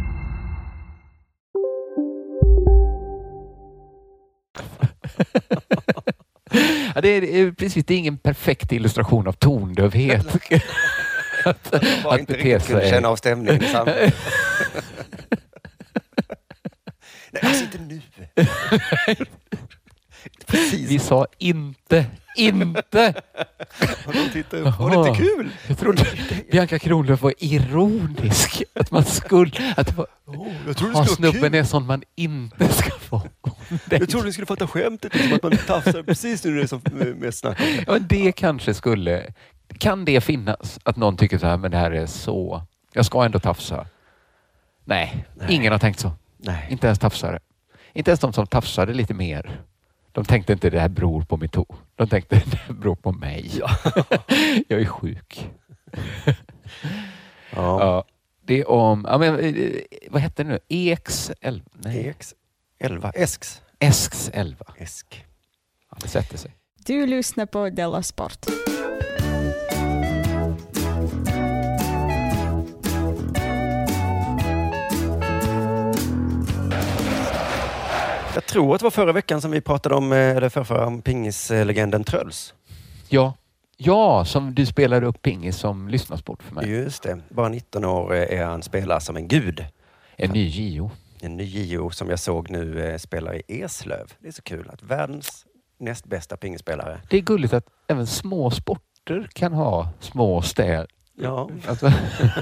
Ja, det är precis, det är ingen perfekt illustration av tondövhet. att inte riktigt kunde känna av stämningen i samhället. Nej, alltså inte nu. Precis. Vi sa inte. Och de tittar upp. Var det inte kul? Jag trodde Bianca Kronlöf var ironisk. Att man skulle... Att det var, snubben är sån man inte ska få. Jag trodde du skulle fatta skämtet. Liksom att man tafsar precis nu det är som med snack. Ja, men det kanske skulle... Kan det finnas att någon tycker så här, men det här är så... Jag ska ändå tafsa. Nej. Ingen har tänkt så. Nej. Inte ens tafsare. Inte ens de som tafsade lite mer. De tänkte inte det här beror på mitt tå. De tänkte det beror på mig. Ja. Jag är sjuk. Ja. Det är om... Ja, men, vad heter det nu? EX11? Nej. EX11. Esks. Esks 11. Esk. Ja, det sätter sig. Du lyssnar på Della Sport. Jag tror att det var förra veckan som vi pratade om pingislegenden Tröls. Ja, som du spelade upp pingis som lyssnarsport för mig. Just det. Bara 19 år är han spelar som en gud. En ny Gio. En ny Gio som jag såg nu spelar i Eslöv. Det är så kul att världens näst bästa pingisspelare. Det är gulligt att även små sporter kan ha små städer. Ja. Alltså.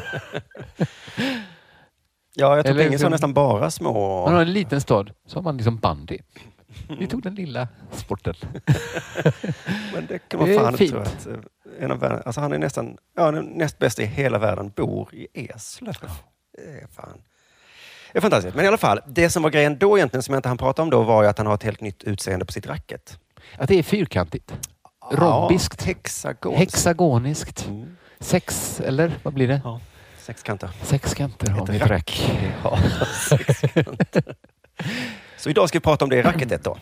Ja, jag tror pingis har nästan bara små... Man har en liten stad, så har man liksom bandy. Vi tog den lilla sporten. Men det kan man fan inte tro att en av världen, alltså han är nästan den näst bästa i hela världen bor i Eslöv. Det är fantastiskt. Men i alla fall, det som var grejen då egentligen som jag inte hann prata om då var ju att han har ett helt nytt utseende på sitt racket. Att det är fyrkantigt. rombiskt. Hexagoniskt. 6, eller vad blir det? Ja, 6 kanter. 6 kanter har vi ett rack. Ja, 6 kanter. Så idag ska vi prata om det racketet då.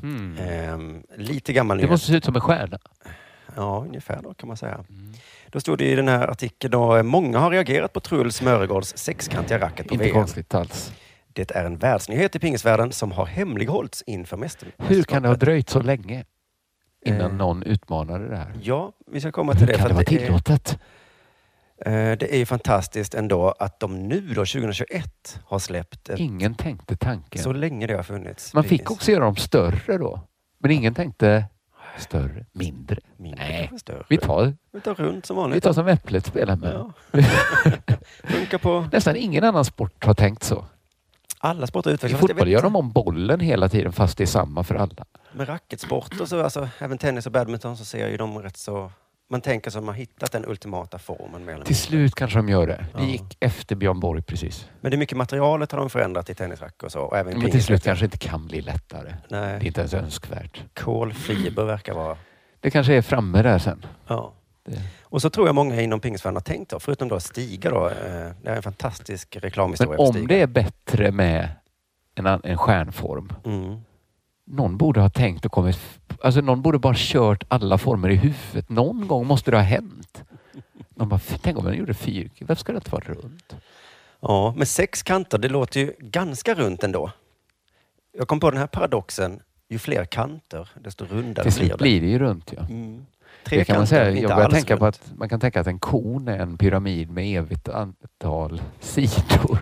Lite gammal nyhet. Det måste se ut som en stjärna. Ja, ungefär då kan man säga. Då stod det i den här artikeln då, många har reagerat på Truls Mörgårds sexkantiga racket på VM. Inte konstigt alls. Det är en världsnyhet i pingisvärlden som har hemlighålls inför mästerskapet. Hur kan det ha dröjt så länge innan någon utmanade det här? Ja, vi ska komma till det. Hur kan det vara tillåtet? Det är ju fantastiskt ändå att de nu då 2021 har släppt ingen tänkte tanken. Så länge det har funnits. Man fick också göra dem större då. Men ingen tänkte större, mindre. Nej, större. Vi tar runt som vanligt. Vi tar som Äpplet spelar med. Ja. Funkar på. Nästan ingen annan sport har tänkt så. Alla sporter utvecklas. I fotboll gör de om bollen hela tiden fast det är samma för alla. Med racketsport och så, alltså, även tennis och badminton så ser ju de rätt så... Man tänker som att man hittat den ultimata formen. Till slut kanske de gör det. Det gick efter Björn Borg precis. Men det är mycket materialet har de förändrat i tennisrack och så. Och även men till slut kanske inte kan bli lättare. Nej. Det är inte ens önskvärt. Kolfiber verkar vara... Det kanske är framme där sen. Ja. Och så tror jag många inom pingisvärlden har tänkt då, förutom då Stiga då. Det är en fantastisk reklamhistoria. Men om det är bättre med en stjärnform. Någon borde ha tänkt och kommit... Alltså någon borde bara kört alla former i huvudet. Någon gång måste det ha hänt. Någon bara, tänk om man gjorde fyrkant. Varför ska det inte vara runt? Ja, med 6 kanter, det låter ju ganska runt ändå. Jag kom på den här paradoxen. Ju fler kanter, desto rundare blir det. Blir det ju runt, ja. 3 det kan kanter, man säga. inte Jag börjar alls tänka runt. på att man kan tänka att en kon är en pyramid med evigt antal sidor.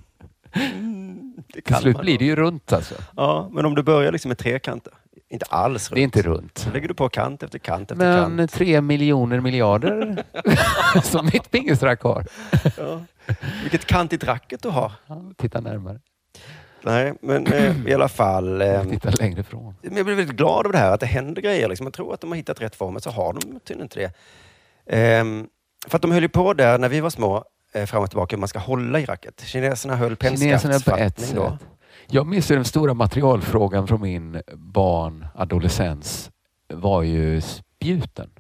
Till slut blir det ju runt alltså. Ja, men om du börjar liksom med 3 kanter. Inte alls runt. Det är inte runt. Så lägger du på kant efter kant efter kant. Men 3 miljoner miljarder som mitt pingisrack har. Ja. Vilket kantigt racket du har. Ja, titta närmare. Nej, men i alla fall... titta längre ifrån. Men jag blir väldigt glad över det här, att det händer grejer. Liksom. Jag tror att de har hittat rätt form, men så har de tydligen inte det. För att de höll ju på där när vi var små, fram och tillbaka, hur man ska hålla i racket. Kineserna höll pennskaftsfattning då. Jag minns ju den stora materialfrågan från min adolescens var ju spjuten.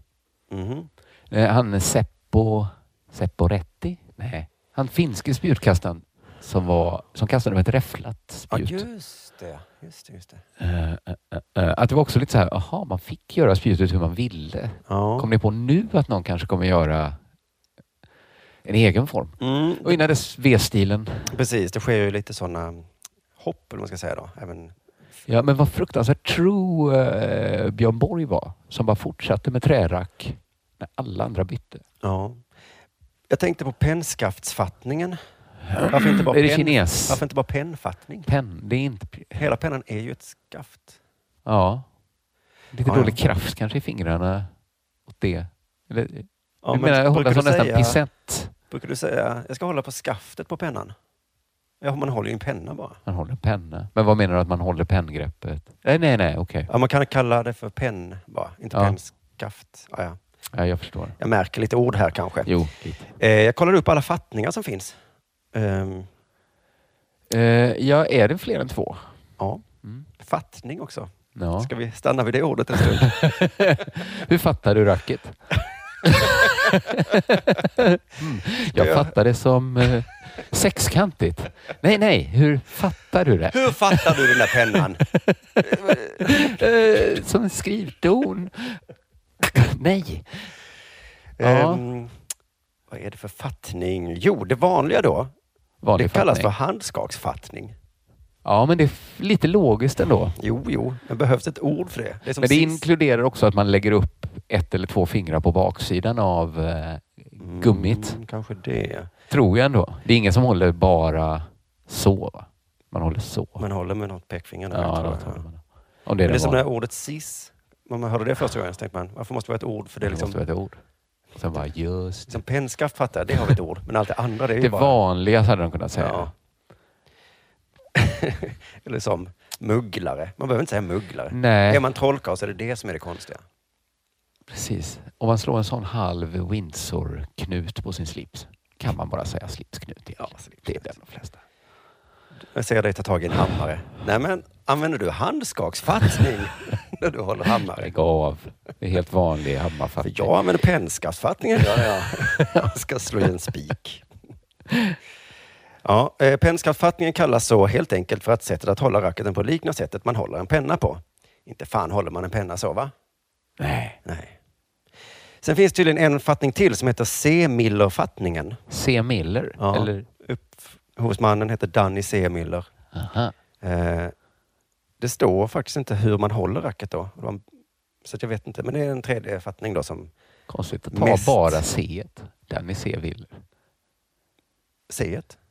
Han Seppo Retti? Nej. Han finske spjutkastaren som kastade med ett räfflat spjut. Ja, just det. Att det var också lite så här, man fick göra spjutet hur man ville. Ja. Kom ni på nu att någon kanske kommer göra en egen form? Och innan dess V-stilen. Precis, det sker ju lite sådana hopp, eller man ska säga då. Även... Ja, men vad fruktansvärt Björn Borg var, som bara fortsatte med trärack när alla andra bytte. Ja. Jag tänkte på pennskaftsfattningen. Varför inte bara är det kines? Varför inte bara pennfattning? Det är inte... Hela pennan är ju ett skaft. Ja. Lite dålig kraft kanske i fingrarna åt det. Eller, jag menar, jag håller som nästan pisett. Brukar du säga, jag ska hålla på skaftet på pennan? Ja, man håller ju en penna bara. Man håller en penna. Men vad menar du att man håller penngreppet? Nej, okej. Ja, man kan kalla det för penn bara, inte pennskaft. Ja, jag förstår. Jag märker lite ord här kanske. Jo, lite. Jag kollade upp alla fattningar som finns. Ja, är det fler än 2? Ja. Fattning också. Ja. Ska vi stanna vid det ordet en stund? Hur fattar du racket? Jag fattar det som sexkantigt. Nej, hur fattar du det? Hur fattar du den där pennan? Som en skrivdon. Nej. Vad är det för fattning? Jo, det vanliga då. Det kallas för handskaksfattning. Ja, men det är lite logiskt ändå. Jo. Det behövs ett ord för det. Men det inkluderar också att man lägger upp 1 eller 2 fingrar på baksidan av gummit. Kanske det. Tror jag ändå. Det är ingen som håller bara så. Va? Man håller så. Man håller med något pekfinger. Det är som det här ordet cis. Om man hörde det första gången så tänkte man, varför måste det vara ett ord? För det liksom, måste vara ett ord. Och sen bara just... Som pennskaft fattar, det har vi ett ord. Men allt det andra, det är ju det bara... vanliga hade de kunnat säga. Ja. Eller som mugglare. Man behöver inte säga mugglare. Nej. Är man trollkarl så är det som är det konstiga. Precis. Om man slår en sån halv Windsor-knut på sin slips kan man bara säga slipsknut. Ja, det är de flesta. Jag ser dig ta tag i en hammare. Nej, men använder du handskaksfattning när du håller hammare? Lägg av. Det är helt vanlig hammarfattning. För jag använder pennskaftfattningen. Jag ska slå i en spik. Ja, pennskaftfattningen kallas så helt enkelt för att sättet att hålla racketen på liknar sättet man håller en penna på. Inte fan håller man en penna så, va? Nej. Sen finns tydligen en fattning till som heter C. Miller-fattningen. C. Miller? Ja, eller? Upphovsmannen heter Danny C. Miller. Aha. Det står faktiskt inte hur man håller racket då. Så att jag vet inte, men det är en tredje fattning då som... Konstigt att ta bara C-et. Danny C. Miller. C-et?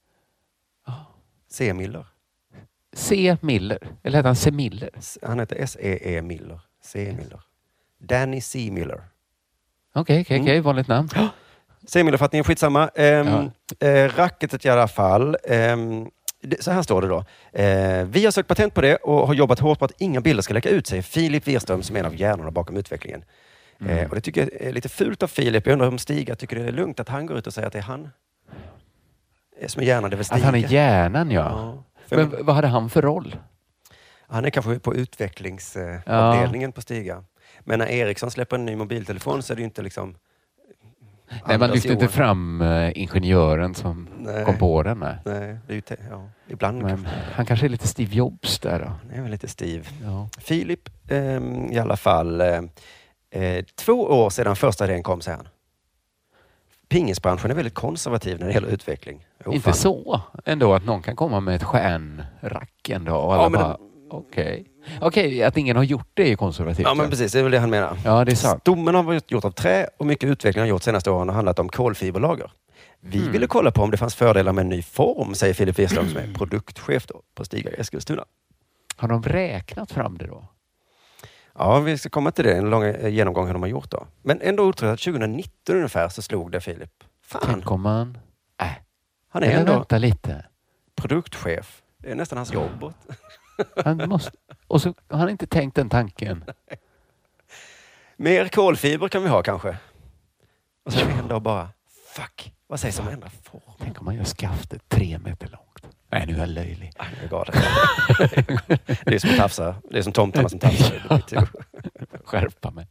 C. Miller. C. Miller? Eller heter han C. Miller? Han heter S-E-E Miller. C. Miller. Danny C. Miller. Okej. Vanligt namn. C. Miller-fattningen, skitsamma. Racketet i alla fall. Så här står det då. Vi har sökt patent på det och har jobbat hårt på att inga bilder ska läcka ut, säger Filip Wirström som är en av hjärnorna bakom utvecklingen. Och det tycker jag är lite fult av Filip. Jag undrar om Stiga tycker det är lugnt att han går ut och säger att det är han som är hjärnan över Stiga. Att han är hjärnan, ja. Men vad hade han för roll? Han är kanske på utvecklingsavdelningen på Stiga. Men när Ericsson släpper en ny mobiltelefon så är det ju inte liksom... Nej, man lyfter inte fram ingenjören som kom på den. Nej, det är ju ibland. Men han kanske är lite Steve Jobs där då. Han är väl lite Steve. Ja. Filip i alla fall 2 år sedan första idén kom, säger han. Pingisbranschen är väldigt konservativ när det gäller utveckling. Inte så ändå att någon kan komma med ett stjärnrack ändå och alla bara... Okej, att ingen har gjort det är konservativt. Ja, men precis. Det är väl det han menar. Ja, det är sant. Stommen har varit gjort av trä och mycket utveckling har gjort senaste åren och handlat om kolfiberlager. Vi ville kolla på om det fanns fördelar med en ny form, säger Filip Wirström som är produktchef då på Stiga i Eskilstuna. Har de räknat fram det då? Ja, vi ska komma till det. En lång genomgång hur de har gjort då. Men ändå otroligt att 2019 ungefär så slog det Filip. Fan. Tänk om man... Han är ändå vänta lite. Produktchef. Det är nästan hans jobb. Han måste... Och så har han inte tänkt den tanken. Mer kolfiber kan vi ha kanske. Och så är vi en dag bara, fuck, vad sägs om att ändra form? Tänk om man gör skaftet 3 meter långt. Nej, nu är jag löjlig. Jag är galen. Det är som tafsar. Det är som tomtarna som tafsar. Skärpa mig.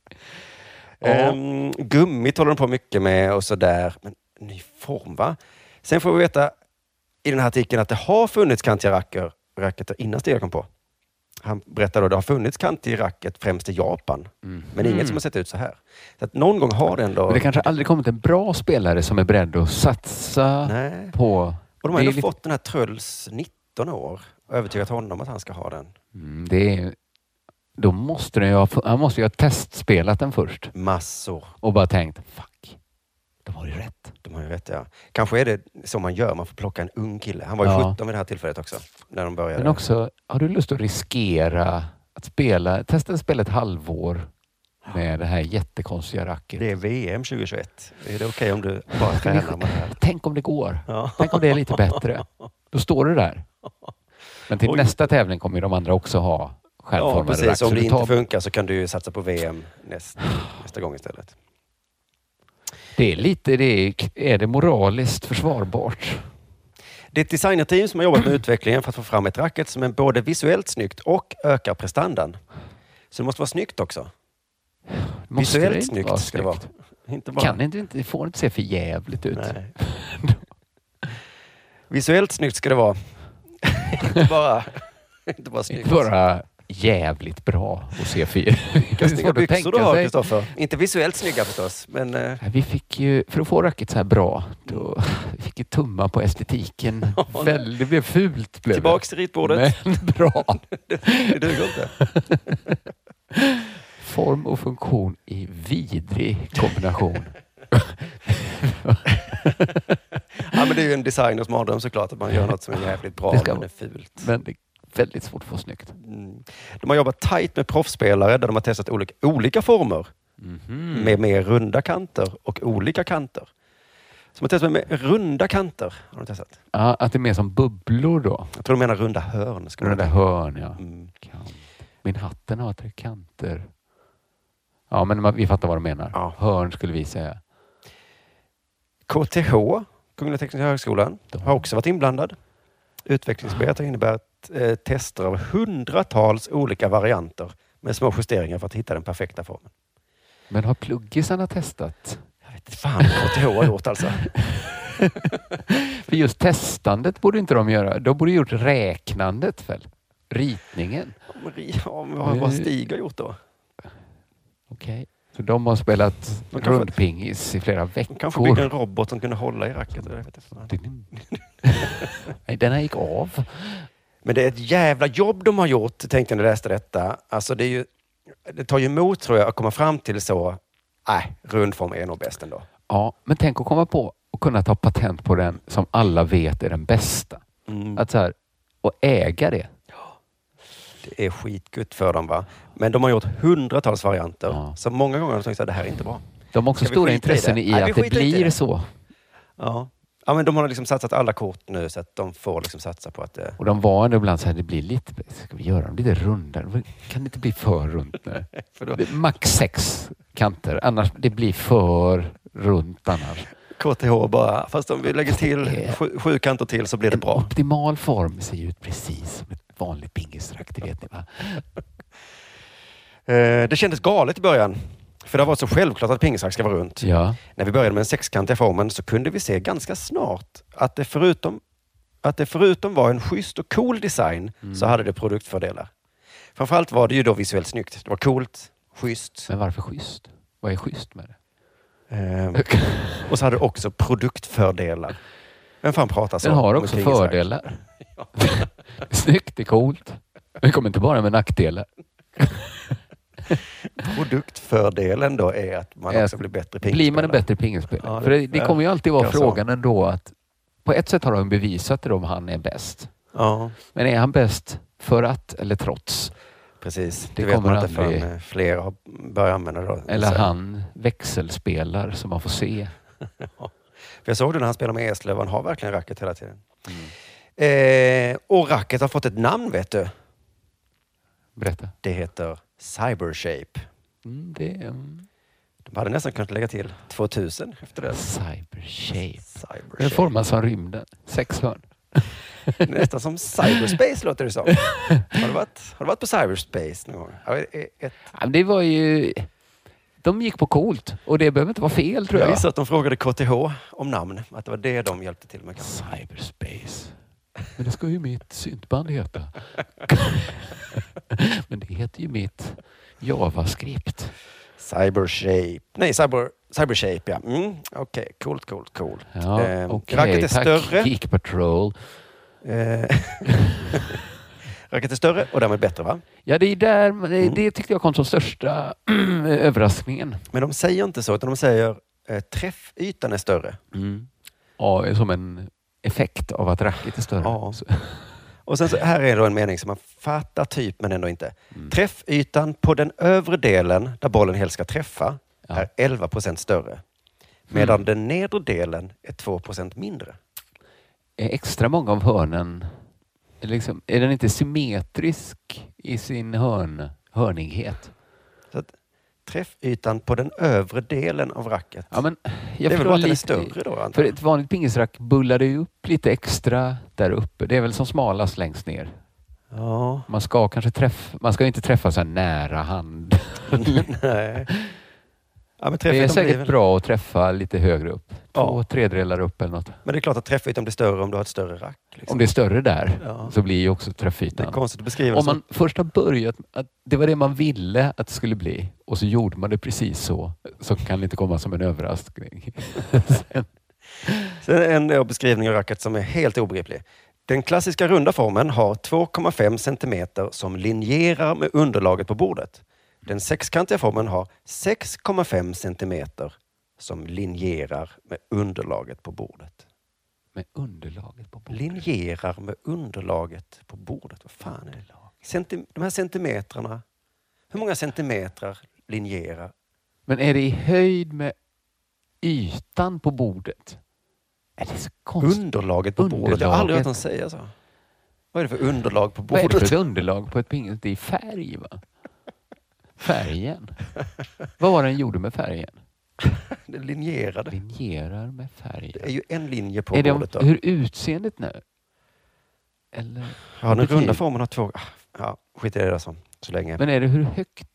Gummit håller de på mycket med och sådär. Men ny form, va? Sen får vi veta i den här artikeln att det har funnits kantiga racketer innan Stiga kom på. Han berättade att det har funnits kantig racket främst i Japan. Men inget som har sett ut så här. Så att någon gång har det ändå... Men det kanske aldrig kommit en bra spelare som är beredd att satsa på... Och de har ändå fått den här Trölls 19 år och övertygat honom att han ska ha den. Då måste han måste ju ha testspelat den först. Massor. Och bara tänkt, fuck, de har ju rätt. De har ju rätt, ja. Kanske är det som man gör, man får plocka en ung kille. Han var ju 17 vid det här tillfället också, när de började. Men också, har du lust att riskera att testa att spela ett halvår med det här jättekonstiga racket? Det är VM 2021. Är det okej om du bara tränar med det här? Tänk om det går. Ja. Tänk om det är lite bättre. Då står du där. Men till nästa tävling kommer ju de andra också ha självformade rack. Precis. Om det inte funkar så kan du ju satsa på VM nästa gång istället. Det är det moraliskt försvarbart? Det är ett designerteam som har jobbat med utvecklingen för att få fram ett racket som är både visuellt snyggt och ökar prestandan. Så det måste vara snyggt också. Visuellt snyggt ska det vara. Inte bara... Det får inte se för jävligt ut. Nej. Visuellt snyggt ska det vara. inte bara snyggt. Inte bara jävligt bra att se för. Vilka snygga byxor du har, Kristoffer. Inte visuellt snygga förstås. Men... Vi fick ju, för att få racket så här bra, då fick vi tumma på estetiken. Det blev fult. Tillbaks till ritbordet. Men bra. det duger inte. Form och funktion i vidrig kombination. Ja, men det är ju en designers mardröm såklart att man gör något som är jävligt bra men det är fult. Men det är väldigt svårt att få snyggt. De har jobbat tajt med proffsspelare där de har testat olika former med mer runda kanter och olika kanter. Som har testat med runda kanter har de testat. Ja, att det är mer som bubblor då. Jag tror de menar runda hörn. Runda hörn, ja. Min hatten har 3 kanter. Ja, men vi fattar vad de menar. Ja. Hörn skulle vi säga. KTH, Kungliga Tekniska högskolan, har också varit inblandad. Utvecklingsarbete innebär tester av hundratals olika varianter med små justeringar för att hitta den perfekta formen. Men har pluggisarna testat? Jag vet inte fan KTH har gjort alltså. För just testandet borde inte de göra. De borde gjort räknandet väl? Ritningen. Ja, men vad Stig har gjort då? Okej. Så de har spelat rundpingis i flera veckor. De kanske bygga en robot som kunde hålla i racket. Nej, den här gick av. Men det är ett jävla jobb de har gjort, tänkte jag när jag läste detta. Alltså det tar ju emot, tror jag, att komma fram till så. Nej, rundform är nog bäst ändå. Ja, men tänk att komma på och kunna ta patent på den som alla vet är den bästa. Att så här, och äga det. Det är skitgött för dem, va? Men de har gjort hundratals varianter. Ja. Så många gånger har de tänkt att det här är inte bra. De har också stora intressen i att det blir så. Ja. Ja, men de har liksom satsat alla kort nu så att de får liksom satsa på att det... Och de var ibland så här, det blir lite... Ska vi göra dem lite rundare? Kan det inte bli för runt nu? Max 6 kanter. Annars, det blir för runt annars. KTH bara, fast om vi lägger till 7 kanter till så blir det bra. Optimal form ser ut precis som ett vanligt pingisrack, det vet ni, va? Det kändes galet i början. För det var så självklart att pingisrack ska vara runt. Ja. När vi började med den 6-kantiga formen så kunde vi se ganska snart att det förutom var en schysst och cool design så hade det produktfördelar. Framförallt var det ju då visuellt snyggt. Det var coolt, schysst. Men varför schysst? Vad är schysst med det? Och så hade det också produktfördelar. Vem fan pratar så? Den har också fördelar. Ja. Snyggt, det är coolt. Det kommer inte bara med nackdelar. Produktfördelen då är att man också blir bättre pingisspelare. Blir man en bättre pingisspelare? Ja, för det kommer ju alltid vara frågan ändå att på ett sätt har de bevisat om han är bäst. Ja. Men är han bäst för att eller trots? Precis. Det vet man inte förrän fler har börjat använda det. Eller han växelspelar som man får se. Ja. För jag såg det när han spelar med Eslöv. Han har verkligen racket hela tiden. Och racket har fått ett namn, vet du. Berätta. Det heter Cybershape. De hade nästan kunnat lägga till 2000 efter det. Cybershape. Den formas som rymden. 6 hörn. Nästan som cyberspace låter det som. Har du varit på cyberspace någon gång? Det var ju... De gick på coolt. Och det behöver inte vara fel, tror jag. Jag visste att de frågade KTH om namn. Att det var det de hjälpte till med. Cyberspace. Men det ska ju mitt syntband heta. Men det heter ju mitt JavaScript. Cybershape, ja. Okej, coolt. Ja, racket är större. Geek Patrol. Racket är större och därmed bättre, va? Ja, det är där, det tyckte jag kom som största överraskningen. Men de säger inte så, utan de säger träffytan är större. Ja, som en effekt av att racket är större. Ja. Och sen så här är då en mening som man fattar typ men ändå inte. Träffytan på den övre delen där bollen helst ska träffa är 11% större. Medan den nedre delen är 2% mindre. Är extra många av hörnen liksom, är den inte symmetrisk i sin hörnighet? Så att träffytan på den övre delen av racket. Ja, men det är väl att den är större då? För ett vanligt pingisrack bullar det upp lite extra där uppe. Det är väl som smalast längst ner. Ja. Man ska kanske man ska inte träffa så här nära hand. Nej. Ja, men det är säkert bra att träffa lite högre upp. 2-3 upp eller något. Men det är klart att träffytan blir större om du har ett större rack. Liksom. Om det är större där så blir ju också träffytan. Det är konstigt att beskriva. Om man först har börjat att det var det man ville att det skulle bli och så gjorde man det precis så kan det inte komma som en överraskning. Sen en beskrivning av racket som är helt obegriplig. Den klassiska runda formen har 2,5 centimeter som linjerar med underlaget på bordet. Den 6-kantiga formen har 6,5 centimeter som linjerar med underlaget på bordet. Med underlaget på bordet? Linjerar med underlaget på bordet. Vad fan är det? De här centimetrarna. Hur många centimeter linjerar? Men är det i höjd med ytan på bordet? Är det så konstigt? Underlaget på bordet? Jag har aldrig hört någon säga så. Vad är det för underlag på bordet? Vad är det för underlag på ett pingis? Det är färg, va? Färgen. Vad var den gjorde med färgen? Den linjerade. Linjerar med färgen. Det är ju en linje på bordet. Hur utseendet nu? Eller? Ja, den runda formen har 2... Ja, skit i det där så länge. Men är det hur högt?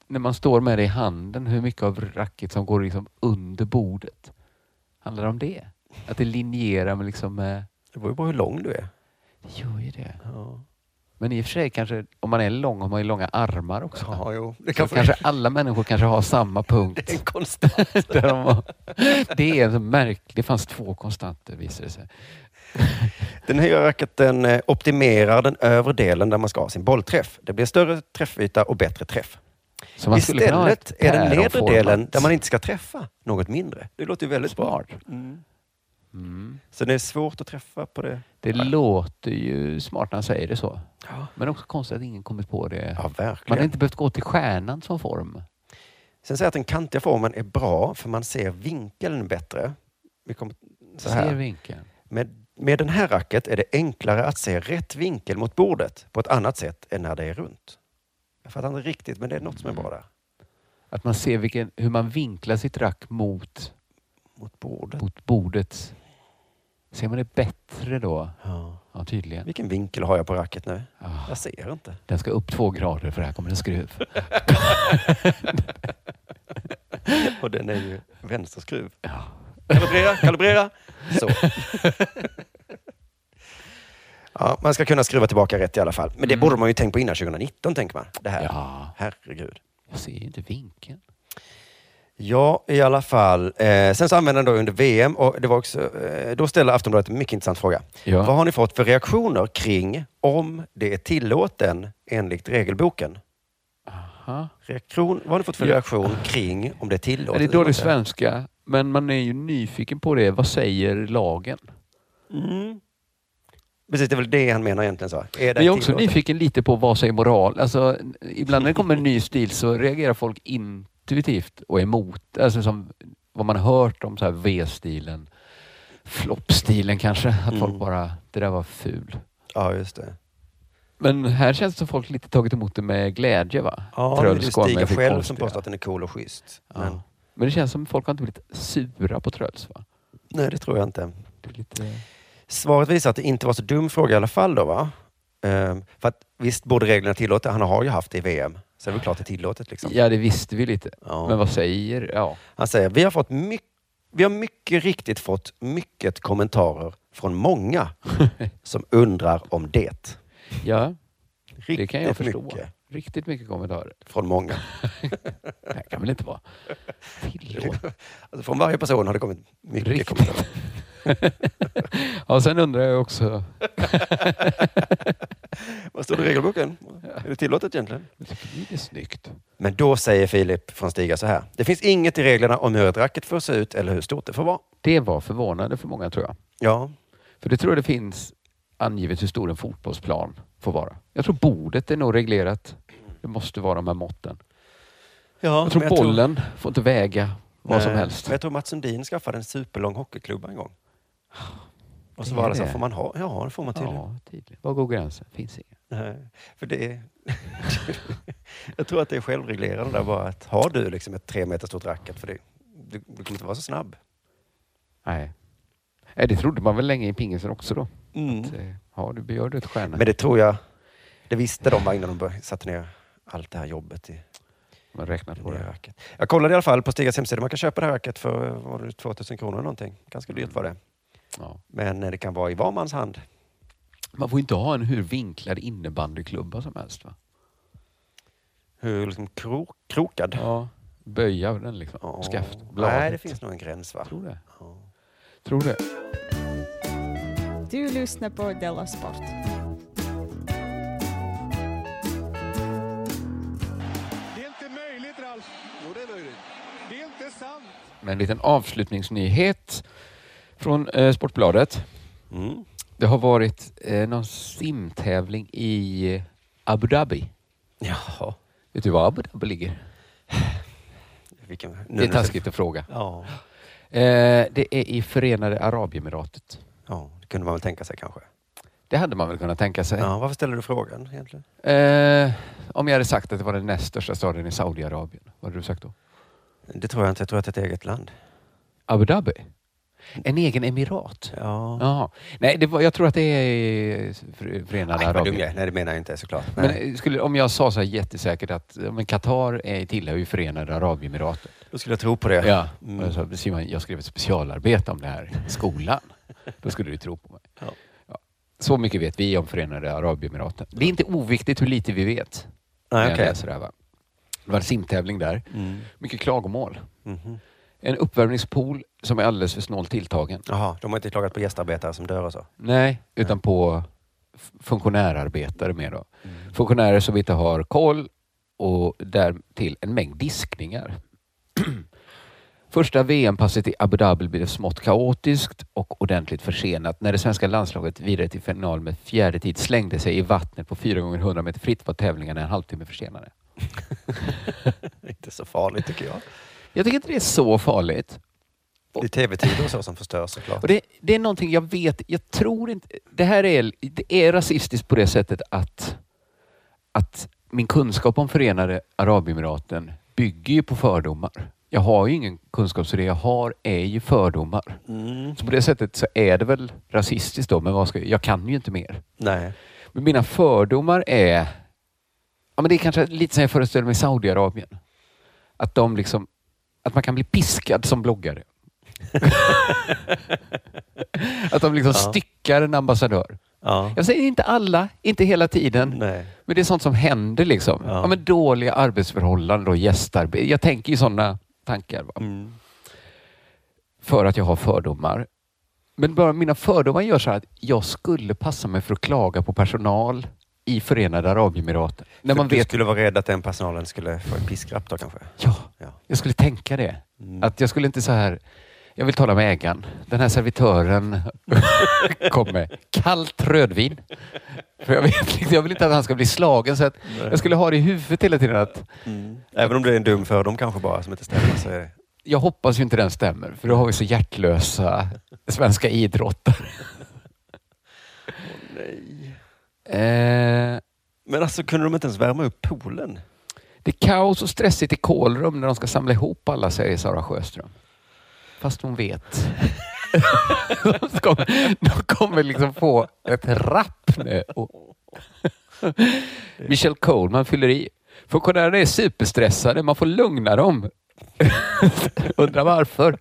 när man står med det i handen, hur mycket av racket som går liksom under bordet? Handlar det om det? Att det linjerar med liksom... Det beror ju på hur lång du är. Det gör ju det. Ja. Men i och för sig kanske, om man är lång har man ju långa armar också. Ja, jo. Kanske alla människor kanske har samma punkt. Det är en konstant. Det är en märkligt. Det fanns 2 konstanter, visar det sig. Den här racketen optimerar den övre delen där man ska ha sin bollträff. Det blir större träffyta och bättre träff. Istället är den nedre delen där man inte ska träffa något mindre. Det låter ju väldigt smart. Så det är svårt att träffa på det. Det låter ju smart när han säger det så. Ja. Men också konstigt att ingen kommit på det. Ja, verkligen. Man har inte behövt gå till stjärnan som form. Sen säger att den kantiga formen är bra för man ser vinkeln bättre. Vi kommer så här. Ser vinkeln. Med den här racket är det enklare att se rätt vinkel mot bordet på ett annat sätt än när det är runt. Jag fattar inte riktigt, men det är något som är bra där. Att man ser hur man vinklar sitt rack mot bordet. Ser man det bättre då? Ja, tydligen. Vilken vinkel har jag på racket nu? Jag ser inte. Den ska upp 2 grader för här kommer en skruv. Och den är ju vänsterskruv. Ja. Kalibrera. Så. Ja, man ska kunna skruva tillbaka rätt i alla fall. Men det borde man ju tänkt på innan 2019, tänker man. Det här. Ja. Herregud. Jag ser ju inte vinkeln. Ja, i alla fall. Sen så använde den då under VM och det var också, då ställer Aftonbladet en mycket intressant fråga. Ja. Vad har ni fått för reaktioner kring om det är tillåten enligt regelboken? Aha. Vad har ni fått för reaktion kring om det är tillåtet? Det är dålig svenska, men man är ju nyfiken på det. Vad säger lagen? Precis, det är väl det han menar egentligen så. Men jag är också nyfiken lite på vad säger moral. Alltså, ibland när det kommer en ny stil så reagerar folk intuitivt och emot. Alltså som vad man har hört om så här V-stilen, floppstilen kanske. Att folk bara, det där var ful. Ja, just det. Men här känns det som folk lite tagit emot det med glädje, va? Ja, det är Stiga själv som påstår att den är cool och schysst. Ja. Men det känns som folk har inte blivit sura på Tröls, va? Nej, det tror jag inte. Det är lite... Svaret visar att det inte var så dum fråga i alla fall då, va? För att visst borde reglerna tillåta. Han har ju haft det i VM. Så det är väl klart det är tillåtet liksom. Ja, det visste vi lite. Ja. Men vad säger... Ja. Han säger, vi har mycket riktigt fått mycket kommentarer från många som undrar om det. Ja, riktigt det kan jag förstå. Mycket. Riktigt mycket kommentarer. Från många. Det kan väl inte vara tillåtet. Alltså från varje person har det kommit mycket kommentarer. Ja, sen undrar jag också... Vad står det i regelboken? Är det tillåtet egentligen? Det är snyggt. Men då säger Filip från Stiga så här. Det finns inget i reglerna om hur ett racket får se ut eller hur stort det får vara. Det var förvånande för många, tror jag. Ja. För det tror jag det finns angivet hur stor en fotbollsplan får vara. Jag tror bordet är nog reglerat. Det måste vara de här måtten. Ja, jag tror bollen får inte väga vad som helst. Men jag tror Mats Sundin skaffade en superlång hockeyklubba en gång. Och så var det så, får man ha? Ja, det får man tydligen. Ja, tydligen. Var går gränsen? Finns inga. Nej, för det är... jag tror att det är självreglerande där bara att har du liksom ett 3 meter stort racket för det, du kommer inte vara så snabb. Nej. Det trodde man väl länge i pingisen också då. Att, ja, du gör det ett stjärna. Men det tror jag, det visste de innan de satte ner allt det här jobbet i. Man räknat på det. Racket. Jag kollade i alla fall på Stigas hemsida. Man kan köpa det här racket för 2000 kronor eller någonting. Ganska dyrt var det. Ja. Men det kan vara i var mans hand. Man får inte ha en hur vinklad innebandyklubba som helst, va? Hur liksom krokad? Ja, böja den liksom. Ja. Skaftbladet. Nej, det finns nog en gräns, va? Tror det. Ja. Tror det. Du lyssnar på Della Sport. Det är inte möjligt, Ralf. Jo, det är möjligt. Det är inte sant. Med en liten avslutningsnyhet från Sportbladet. Det har varit någon simtävling i Abu Dhabi. Jaha. Vet du var Abu Dhabi ligger? Det är taskigt att fråga. Ja. Det är i Förenade Arabemiratet. Ja, det kunde man väl tänka sig kanske. Det hade man väl kunnat tänka sig. Ja, varför ställer du frågan egentligen? Om jag hade sagt att det var den näst största staden i Saudiarabien. Vad hade du sagt då? Det tror jag inte. Jag tror att det är ett eget land. Abu Dhabi? En egen emirat? Ja. Jaha. Nej, jag tror att det är Förenade Arabemiraten. Nej, det menar jag inte såklart. Men om jag sa så här jättesäkert att Qatar tillhör ju Förenade Arabemiraten. Då skulle jag tro på det. Ja. Jag skrev ett specialarbete om det här i skolan. Då skulle du tro på mig. Ja. Ja. Så mycket vet vi om Förenade Arabemiraten. Det är inte oviktigt hur lite vi vet. Nej, okej. Det var en simtävling där. Mycket klagomål. Mm-hmm. En uppvärmningspool som är alldeles för snålt tilltagen. Jaha, de har inte klagat på gästarbetare som dör och så? Nej, utan på funktionärarbetare med då. Funktionärer som inte har koll och därtill en mängd diskningar. Första VM-passet i Abu Dhabi blev smått kaotiskt och ordentligt försenat när det svenska landslaget vidare till final med fjärde tid slängde sig i vattnet på 4x100 meter fritt var tävlingarna en halvtimme försenade. Inte så farligt tycker jag. Jag tycker inte det är så farligt. Det är tv-tider och så som förstörs såklart. Och det är någonting jag vet, jag tror inte, det är rasistiskt på det sättet att min kunskap om Förenade Arabemiraten bygger ju på fördomar. Jag har ju ingen kunskap, så det jag har är ju fördomar. Så på det sättet så är det väl rasistiskt då, men jag kan ju inte mer. Nej. Men mina fördomar är, men det är kanske lite som jag föreställer mig i Saudiarabien. Att man kan bli piskad som bloggare. Att de liksom styckar en ambassadör. Ja. Jag säger inte alla, inte hela tiden. Nej. Men det är sånt som händer liksom. Ja, men dåliga arbetsförhållanden och gästarbete. Jag tänker ju sådana tankar. Va? För att jag har fördomar. Men bara mina fördomar gör så här att jag skulle passa mig för att klaga på personal i Förenade Arabemiraten. När man du skulle vara rädd att den personalen skulle få en piskrapp då kanske? Ja, jag skulle tänka det. Att jag skulle inte så här, jag vill tala med ägaren. Den här servitören kom med kallt rödvin. För jag vill inte att han ska bli slagen, så att jag skulle ha det i huvudet hela tiden. Att, även om det är en dum fördom kanske bara som inte stämmer så är det... Jag hoppas ju inte den stämmer, för då har vi så hjärtlösa svenska idrottare. Nej. Men alltså kunde de inte ens värma upp poolen? Det är kaos och stressigt i Kolrum när de ska samla ihop alla, säger Sara Sjöström. Fast hon vet. de kommer liksom få ett rapp nu. Michelle Coleman fyller i. Funktionärerna är superstressade. Man får lugna dem. Undrar varför.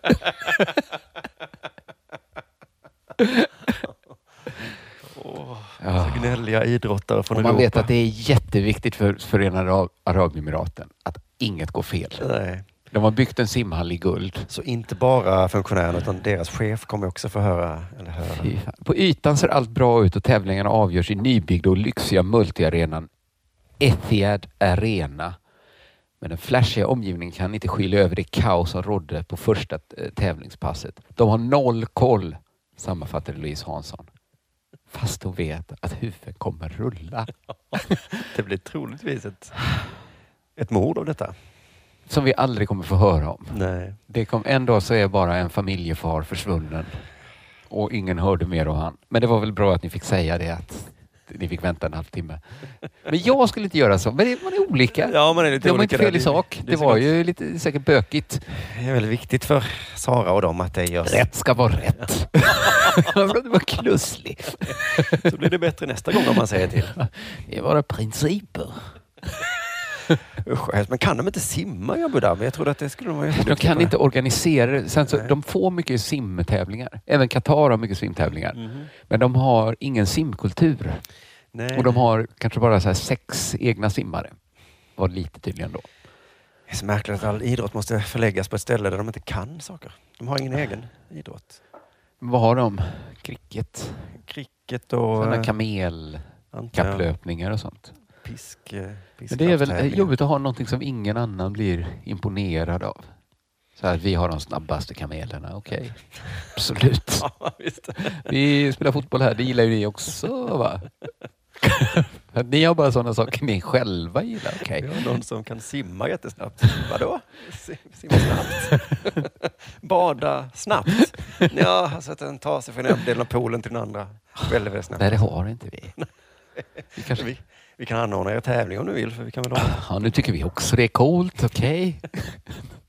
Så gnälliga idrottare från och Europa. Man vet att det är jätteviktigt för Förenade Arabemiraten att inget går fel. Nej. De har byggt en simhall i guld. Så inte bara funktionärerna utan deras chef kommer också få höra. På ytan ser allt bra ut och tävlingarna avgörs i nybyggda och lyxiga multiarenan Etihad Arena. Men den flashiga omgivningen kan inte skylla över det kaos som rådde på första tävlingspasset. De har 0 koll, sammanfattade Louise Hansson. Fast hon vet att huvudet kommer rulla. Det blir troligtvis ett mord av detta. Som vi aldrig kommer få höra om. Nej. En dag så är bara en familjefar försvunnen. Och ingen hörde mer av han. Men det var väl bra att ni fick säga det, att ni fick vänta en halvtimme. Men jag skulle inte göra så. Men man är olika. Ja, man är lite det var olika inte fel i sak. Det var ju lite säkert bökigt. Det är väldigt viktigt för Sara och dem att det görs. Rätt ska vara rätt. Det var klusslig. Så blir det bättre nästa gång om man säger till. Det är bara principer. Usch, men kan de inte simma i Abu Dhabi? Jag trodde att det skulle vara de kan inte organisera det. Sen så, de får mycket simtävlingar. Även Qatar har mycket simtävlingar. Men de har ingen simkultur. Nej. Och de har kanske bara så här 6 egna simmare. Var lite tydligen då. Det är så märkligt att all idrott måste förläggas på ett ställe där de inte kan saker. De har ingen egen idrott. Vad har de? Cricket och sådana kamelkapplöpningar och sånt. Men det är väl jobbigt att ha någonting som ingen annan blir imponerad av. Så här, vi har de snabbaste kamelerna, okej. Absolut. Ja, visst. Vi spelar fotboll här, det gillar ju ni också, va? Ni har bara sådana saker ni själva gillar, okej. Vi har någon som kan simma jättesnabbt. Vadå? Simma snabbt? Bada snabbt? Ja, alltså att den tar sig från en delen av poolen till den andra. Väldigt, väldigt snabbt. Nej, det har inte vi. Vi kan anordna er tävling om du vill, för vi kan väl ha... Ja, nu tycker vi också det är coolt, okej.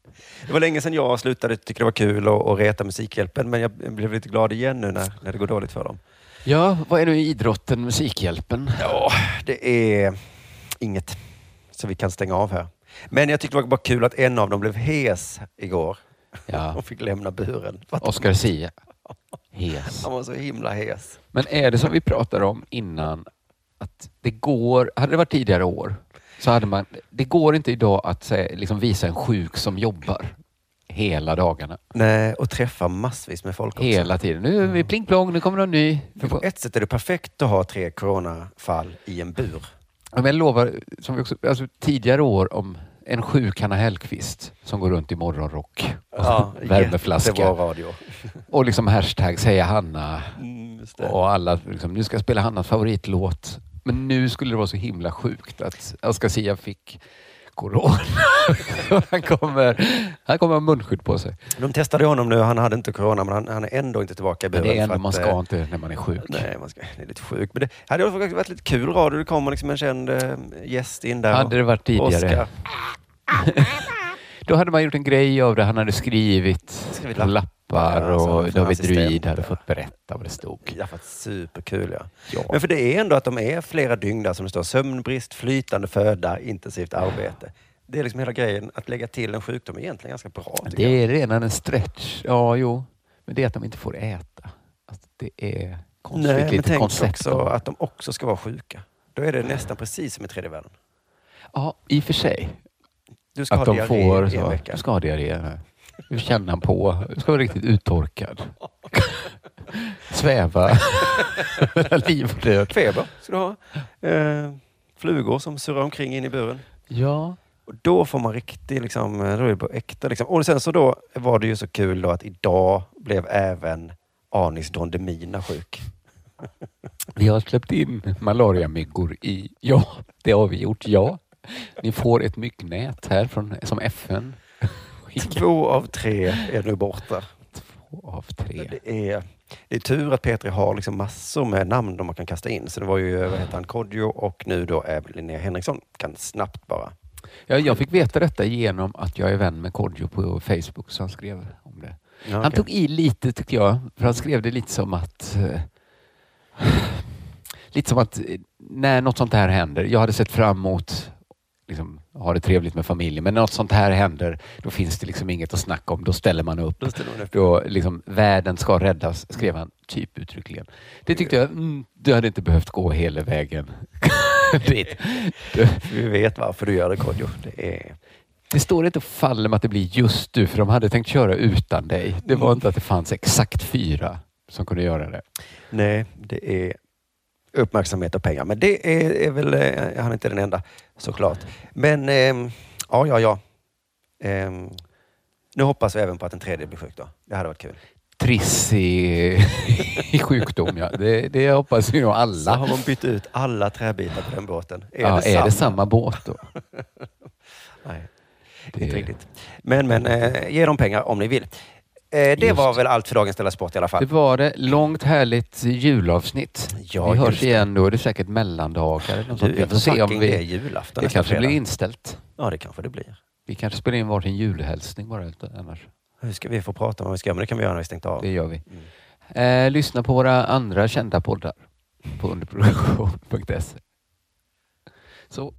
Det var länge sedan jag slutade tycka det var kul att reta Musikhjälpen, men jag blev lite glad igen nu när det går dåligt för dem. Ja, vad är nu idrotten, Musikhjälpen? Ja, det är inget så vi kan stänga av här. Men jag tyckte det var bara kul att en av dem blev hes igår. Ja. Och fick lämna buren. Oscar Sia. Hes. Han var så himla hes. Men är det som vi pratade om innan, att det går, hade det varit tidigare år så hade man, det går inte idag att liksom visa en sjuk som jobbar hela dagarna. Nej, och träffa massvis med folk också. Hela tiden. Nu är vi pling plong, nu kommer någon ny. För på ett sätt är det perfekt att ha 3 coronafall i en bur. Ja, men jag lovar, som vi också, alltså, tidigare år om en sjuk Hanna Hellqvist som går runt i morgonrock och värmeflaska. Radio. Och liksom hashtag säga Hanna. Och alla liksom, nu ska jag spela Hannas favoritlåt. Men nu skulle det vara så himla sjukt att Oscar Sia fick corona. han kommer ha munskydd på sig. De testade honom nu, han hade inte corona, men han är ändå inte tillbaka i buren. Det är ändå, man ska inte när man är sjuk. Nej, det är lite sjuk. Men det hade varit lite kul radio, det kommer liksom en känd gäst in där. Hade det varit tidigare. Då hade man gjort en grej av det, han hade skrivit lappar och David Druid hade fått berätta vad det stod. Det har varit superkul, ja. Men för det är ändå att de är flera dygn där som det står sömnbrist, flytande föda, intensivt arbete. Det är liksom hela grejen, att lägga till en sjukdom är egentligen ganska bra. Det är redan en stretch, ja jo. Men det är att de inte får äta. Alltså, det är konstigt. Nej, men tänk också att de också ska vara sjuka. Då är det nästan precis som i tredje världen. Ja, i och för sig. Du ska att ha de får så, du ska ha diarré. Du känner på. Du ska vara riktigt uttorkad. Sväva. Liv och död. Feber ska du ha. Flugor som surrar omkring in i buren. Ja. Och då får man riktigt liksom, då är det på äkta liksom. Och sen så då var det ju så kul då att idag blev även Anis Don Demina sjuk. Vi har släppt in malariamyggor i, ja, det har vi gjort, ja. Ni får ett myggnät här som FN. 2 av 3 är nu borta. 2 av 3. Det är tur att Petri har liksom massor med namn de man kan kasta in. Så det var ju, vad heter han, Kodjo och nu då även Linnea Henriksson kan snabbt bara. Ja, jag fick veta detta genom att jag är vän med Kodjo på Facebook, så han skrev om det. Ja, han tog i lite, tyckte jag. För han skrev det lite som att när något sånt här händer, jag hade sett fram emot liksom, ha det trevligt med familjen, men när något sånt här händer, då finns det liksom inget att snacka om, då ställer man upp. Då liksom, världen ska räddas, skrev han typ uttryckligen. Det tyckte jag, du hade inte behövt gå hela vägen dit. Vi vet varför du gör det, Kodjo. Det står inte och faller med att det blir just du, för de hade tänkt köra utan dig. Det var inte att det fanns exakt 4 som kunde göra det. Nej, det är uppmärksamhet och pengar. Men det är väl, han är inte den enda såklart. Men ja. Nu hoppas vi även på att en tredje blir sjuk då. Det hade varit kul. Triss i sjukdom, ja. Det hoppas ju alla. Så har man bytt ut alla träbitar på den båten. Är det samma båt då? Nej, inte riktigt. Men ge dem pengar om ni vill. Det var väl allt för dagens Della Sport i alla fall. Det var det. Långt härligt julavsnitt. Ja, vi hörs igen då. Det är säkert mellandagar. Jag får se om det är julafton. Det kanske blir inställt. Ja, det kanske det blir. Vi kanske spelar in varsin julhälsning bara annars. Hur ska vi få prata om vad vi ska göra? Men det kan vi göra när vi stängt av. Det gör vi. Lyssna på våra andra kända poddar på underproduktion.se. Så.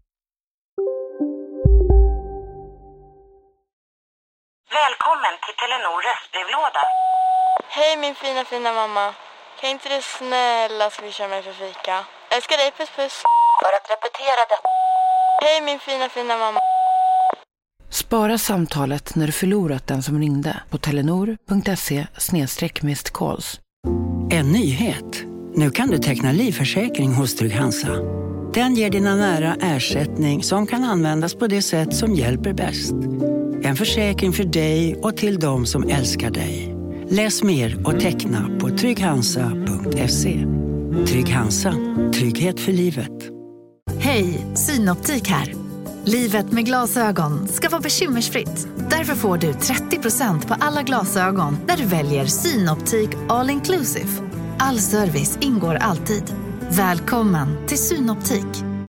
Välkommen till Telenor röstbrevlåda. Hej min fina mamma. Kan inte du snälla swisha mig för fika? Älskar dig, puss puss. För att repetera det. Hej min fina mamma. Spara samtalet när du förlorat den som ringde på telenor.se/missed-calls. En nyhet. Nu kan du teckna livförsäkring hos Trygg-Hansa. Den ger dina nära ersättning som kan användas på det sätt som hjälper bäst. En försäkring för dig och till de som älskar dig. Läs mer och teckna på trygghansa.se. Trygg-Hansa. Trygghet för livet. Hej, Synoptik här. Livet med glasögon ska vara bekymmersfritt. Därför får du 30% på alla glasögon när du väljer Synoptik All Inclusive. All service ingår alltid. Välkommen till Synoptik.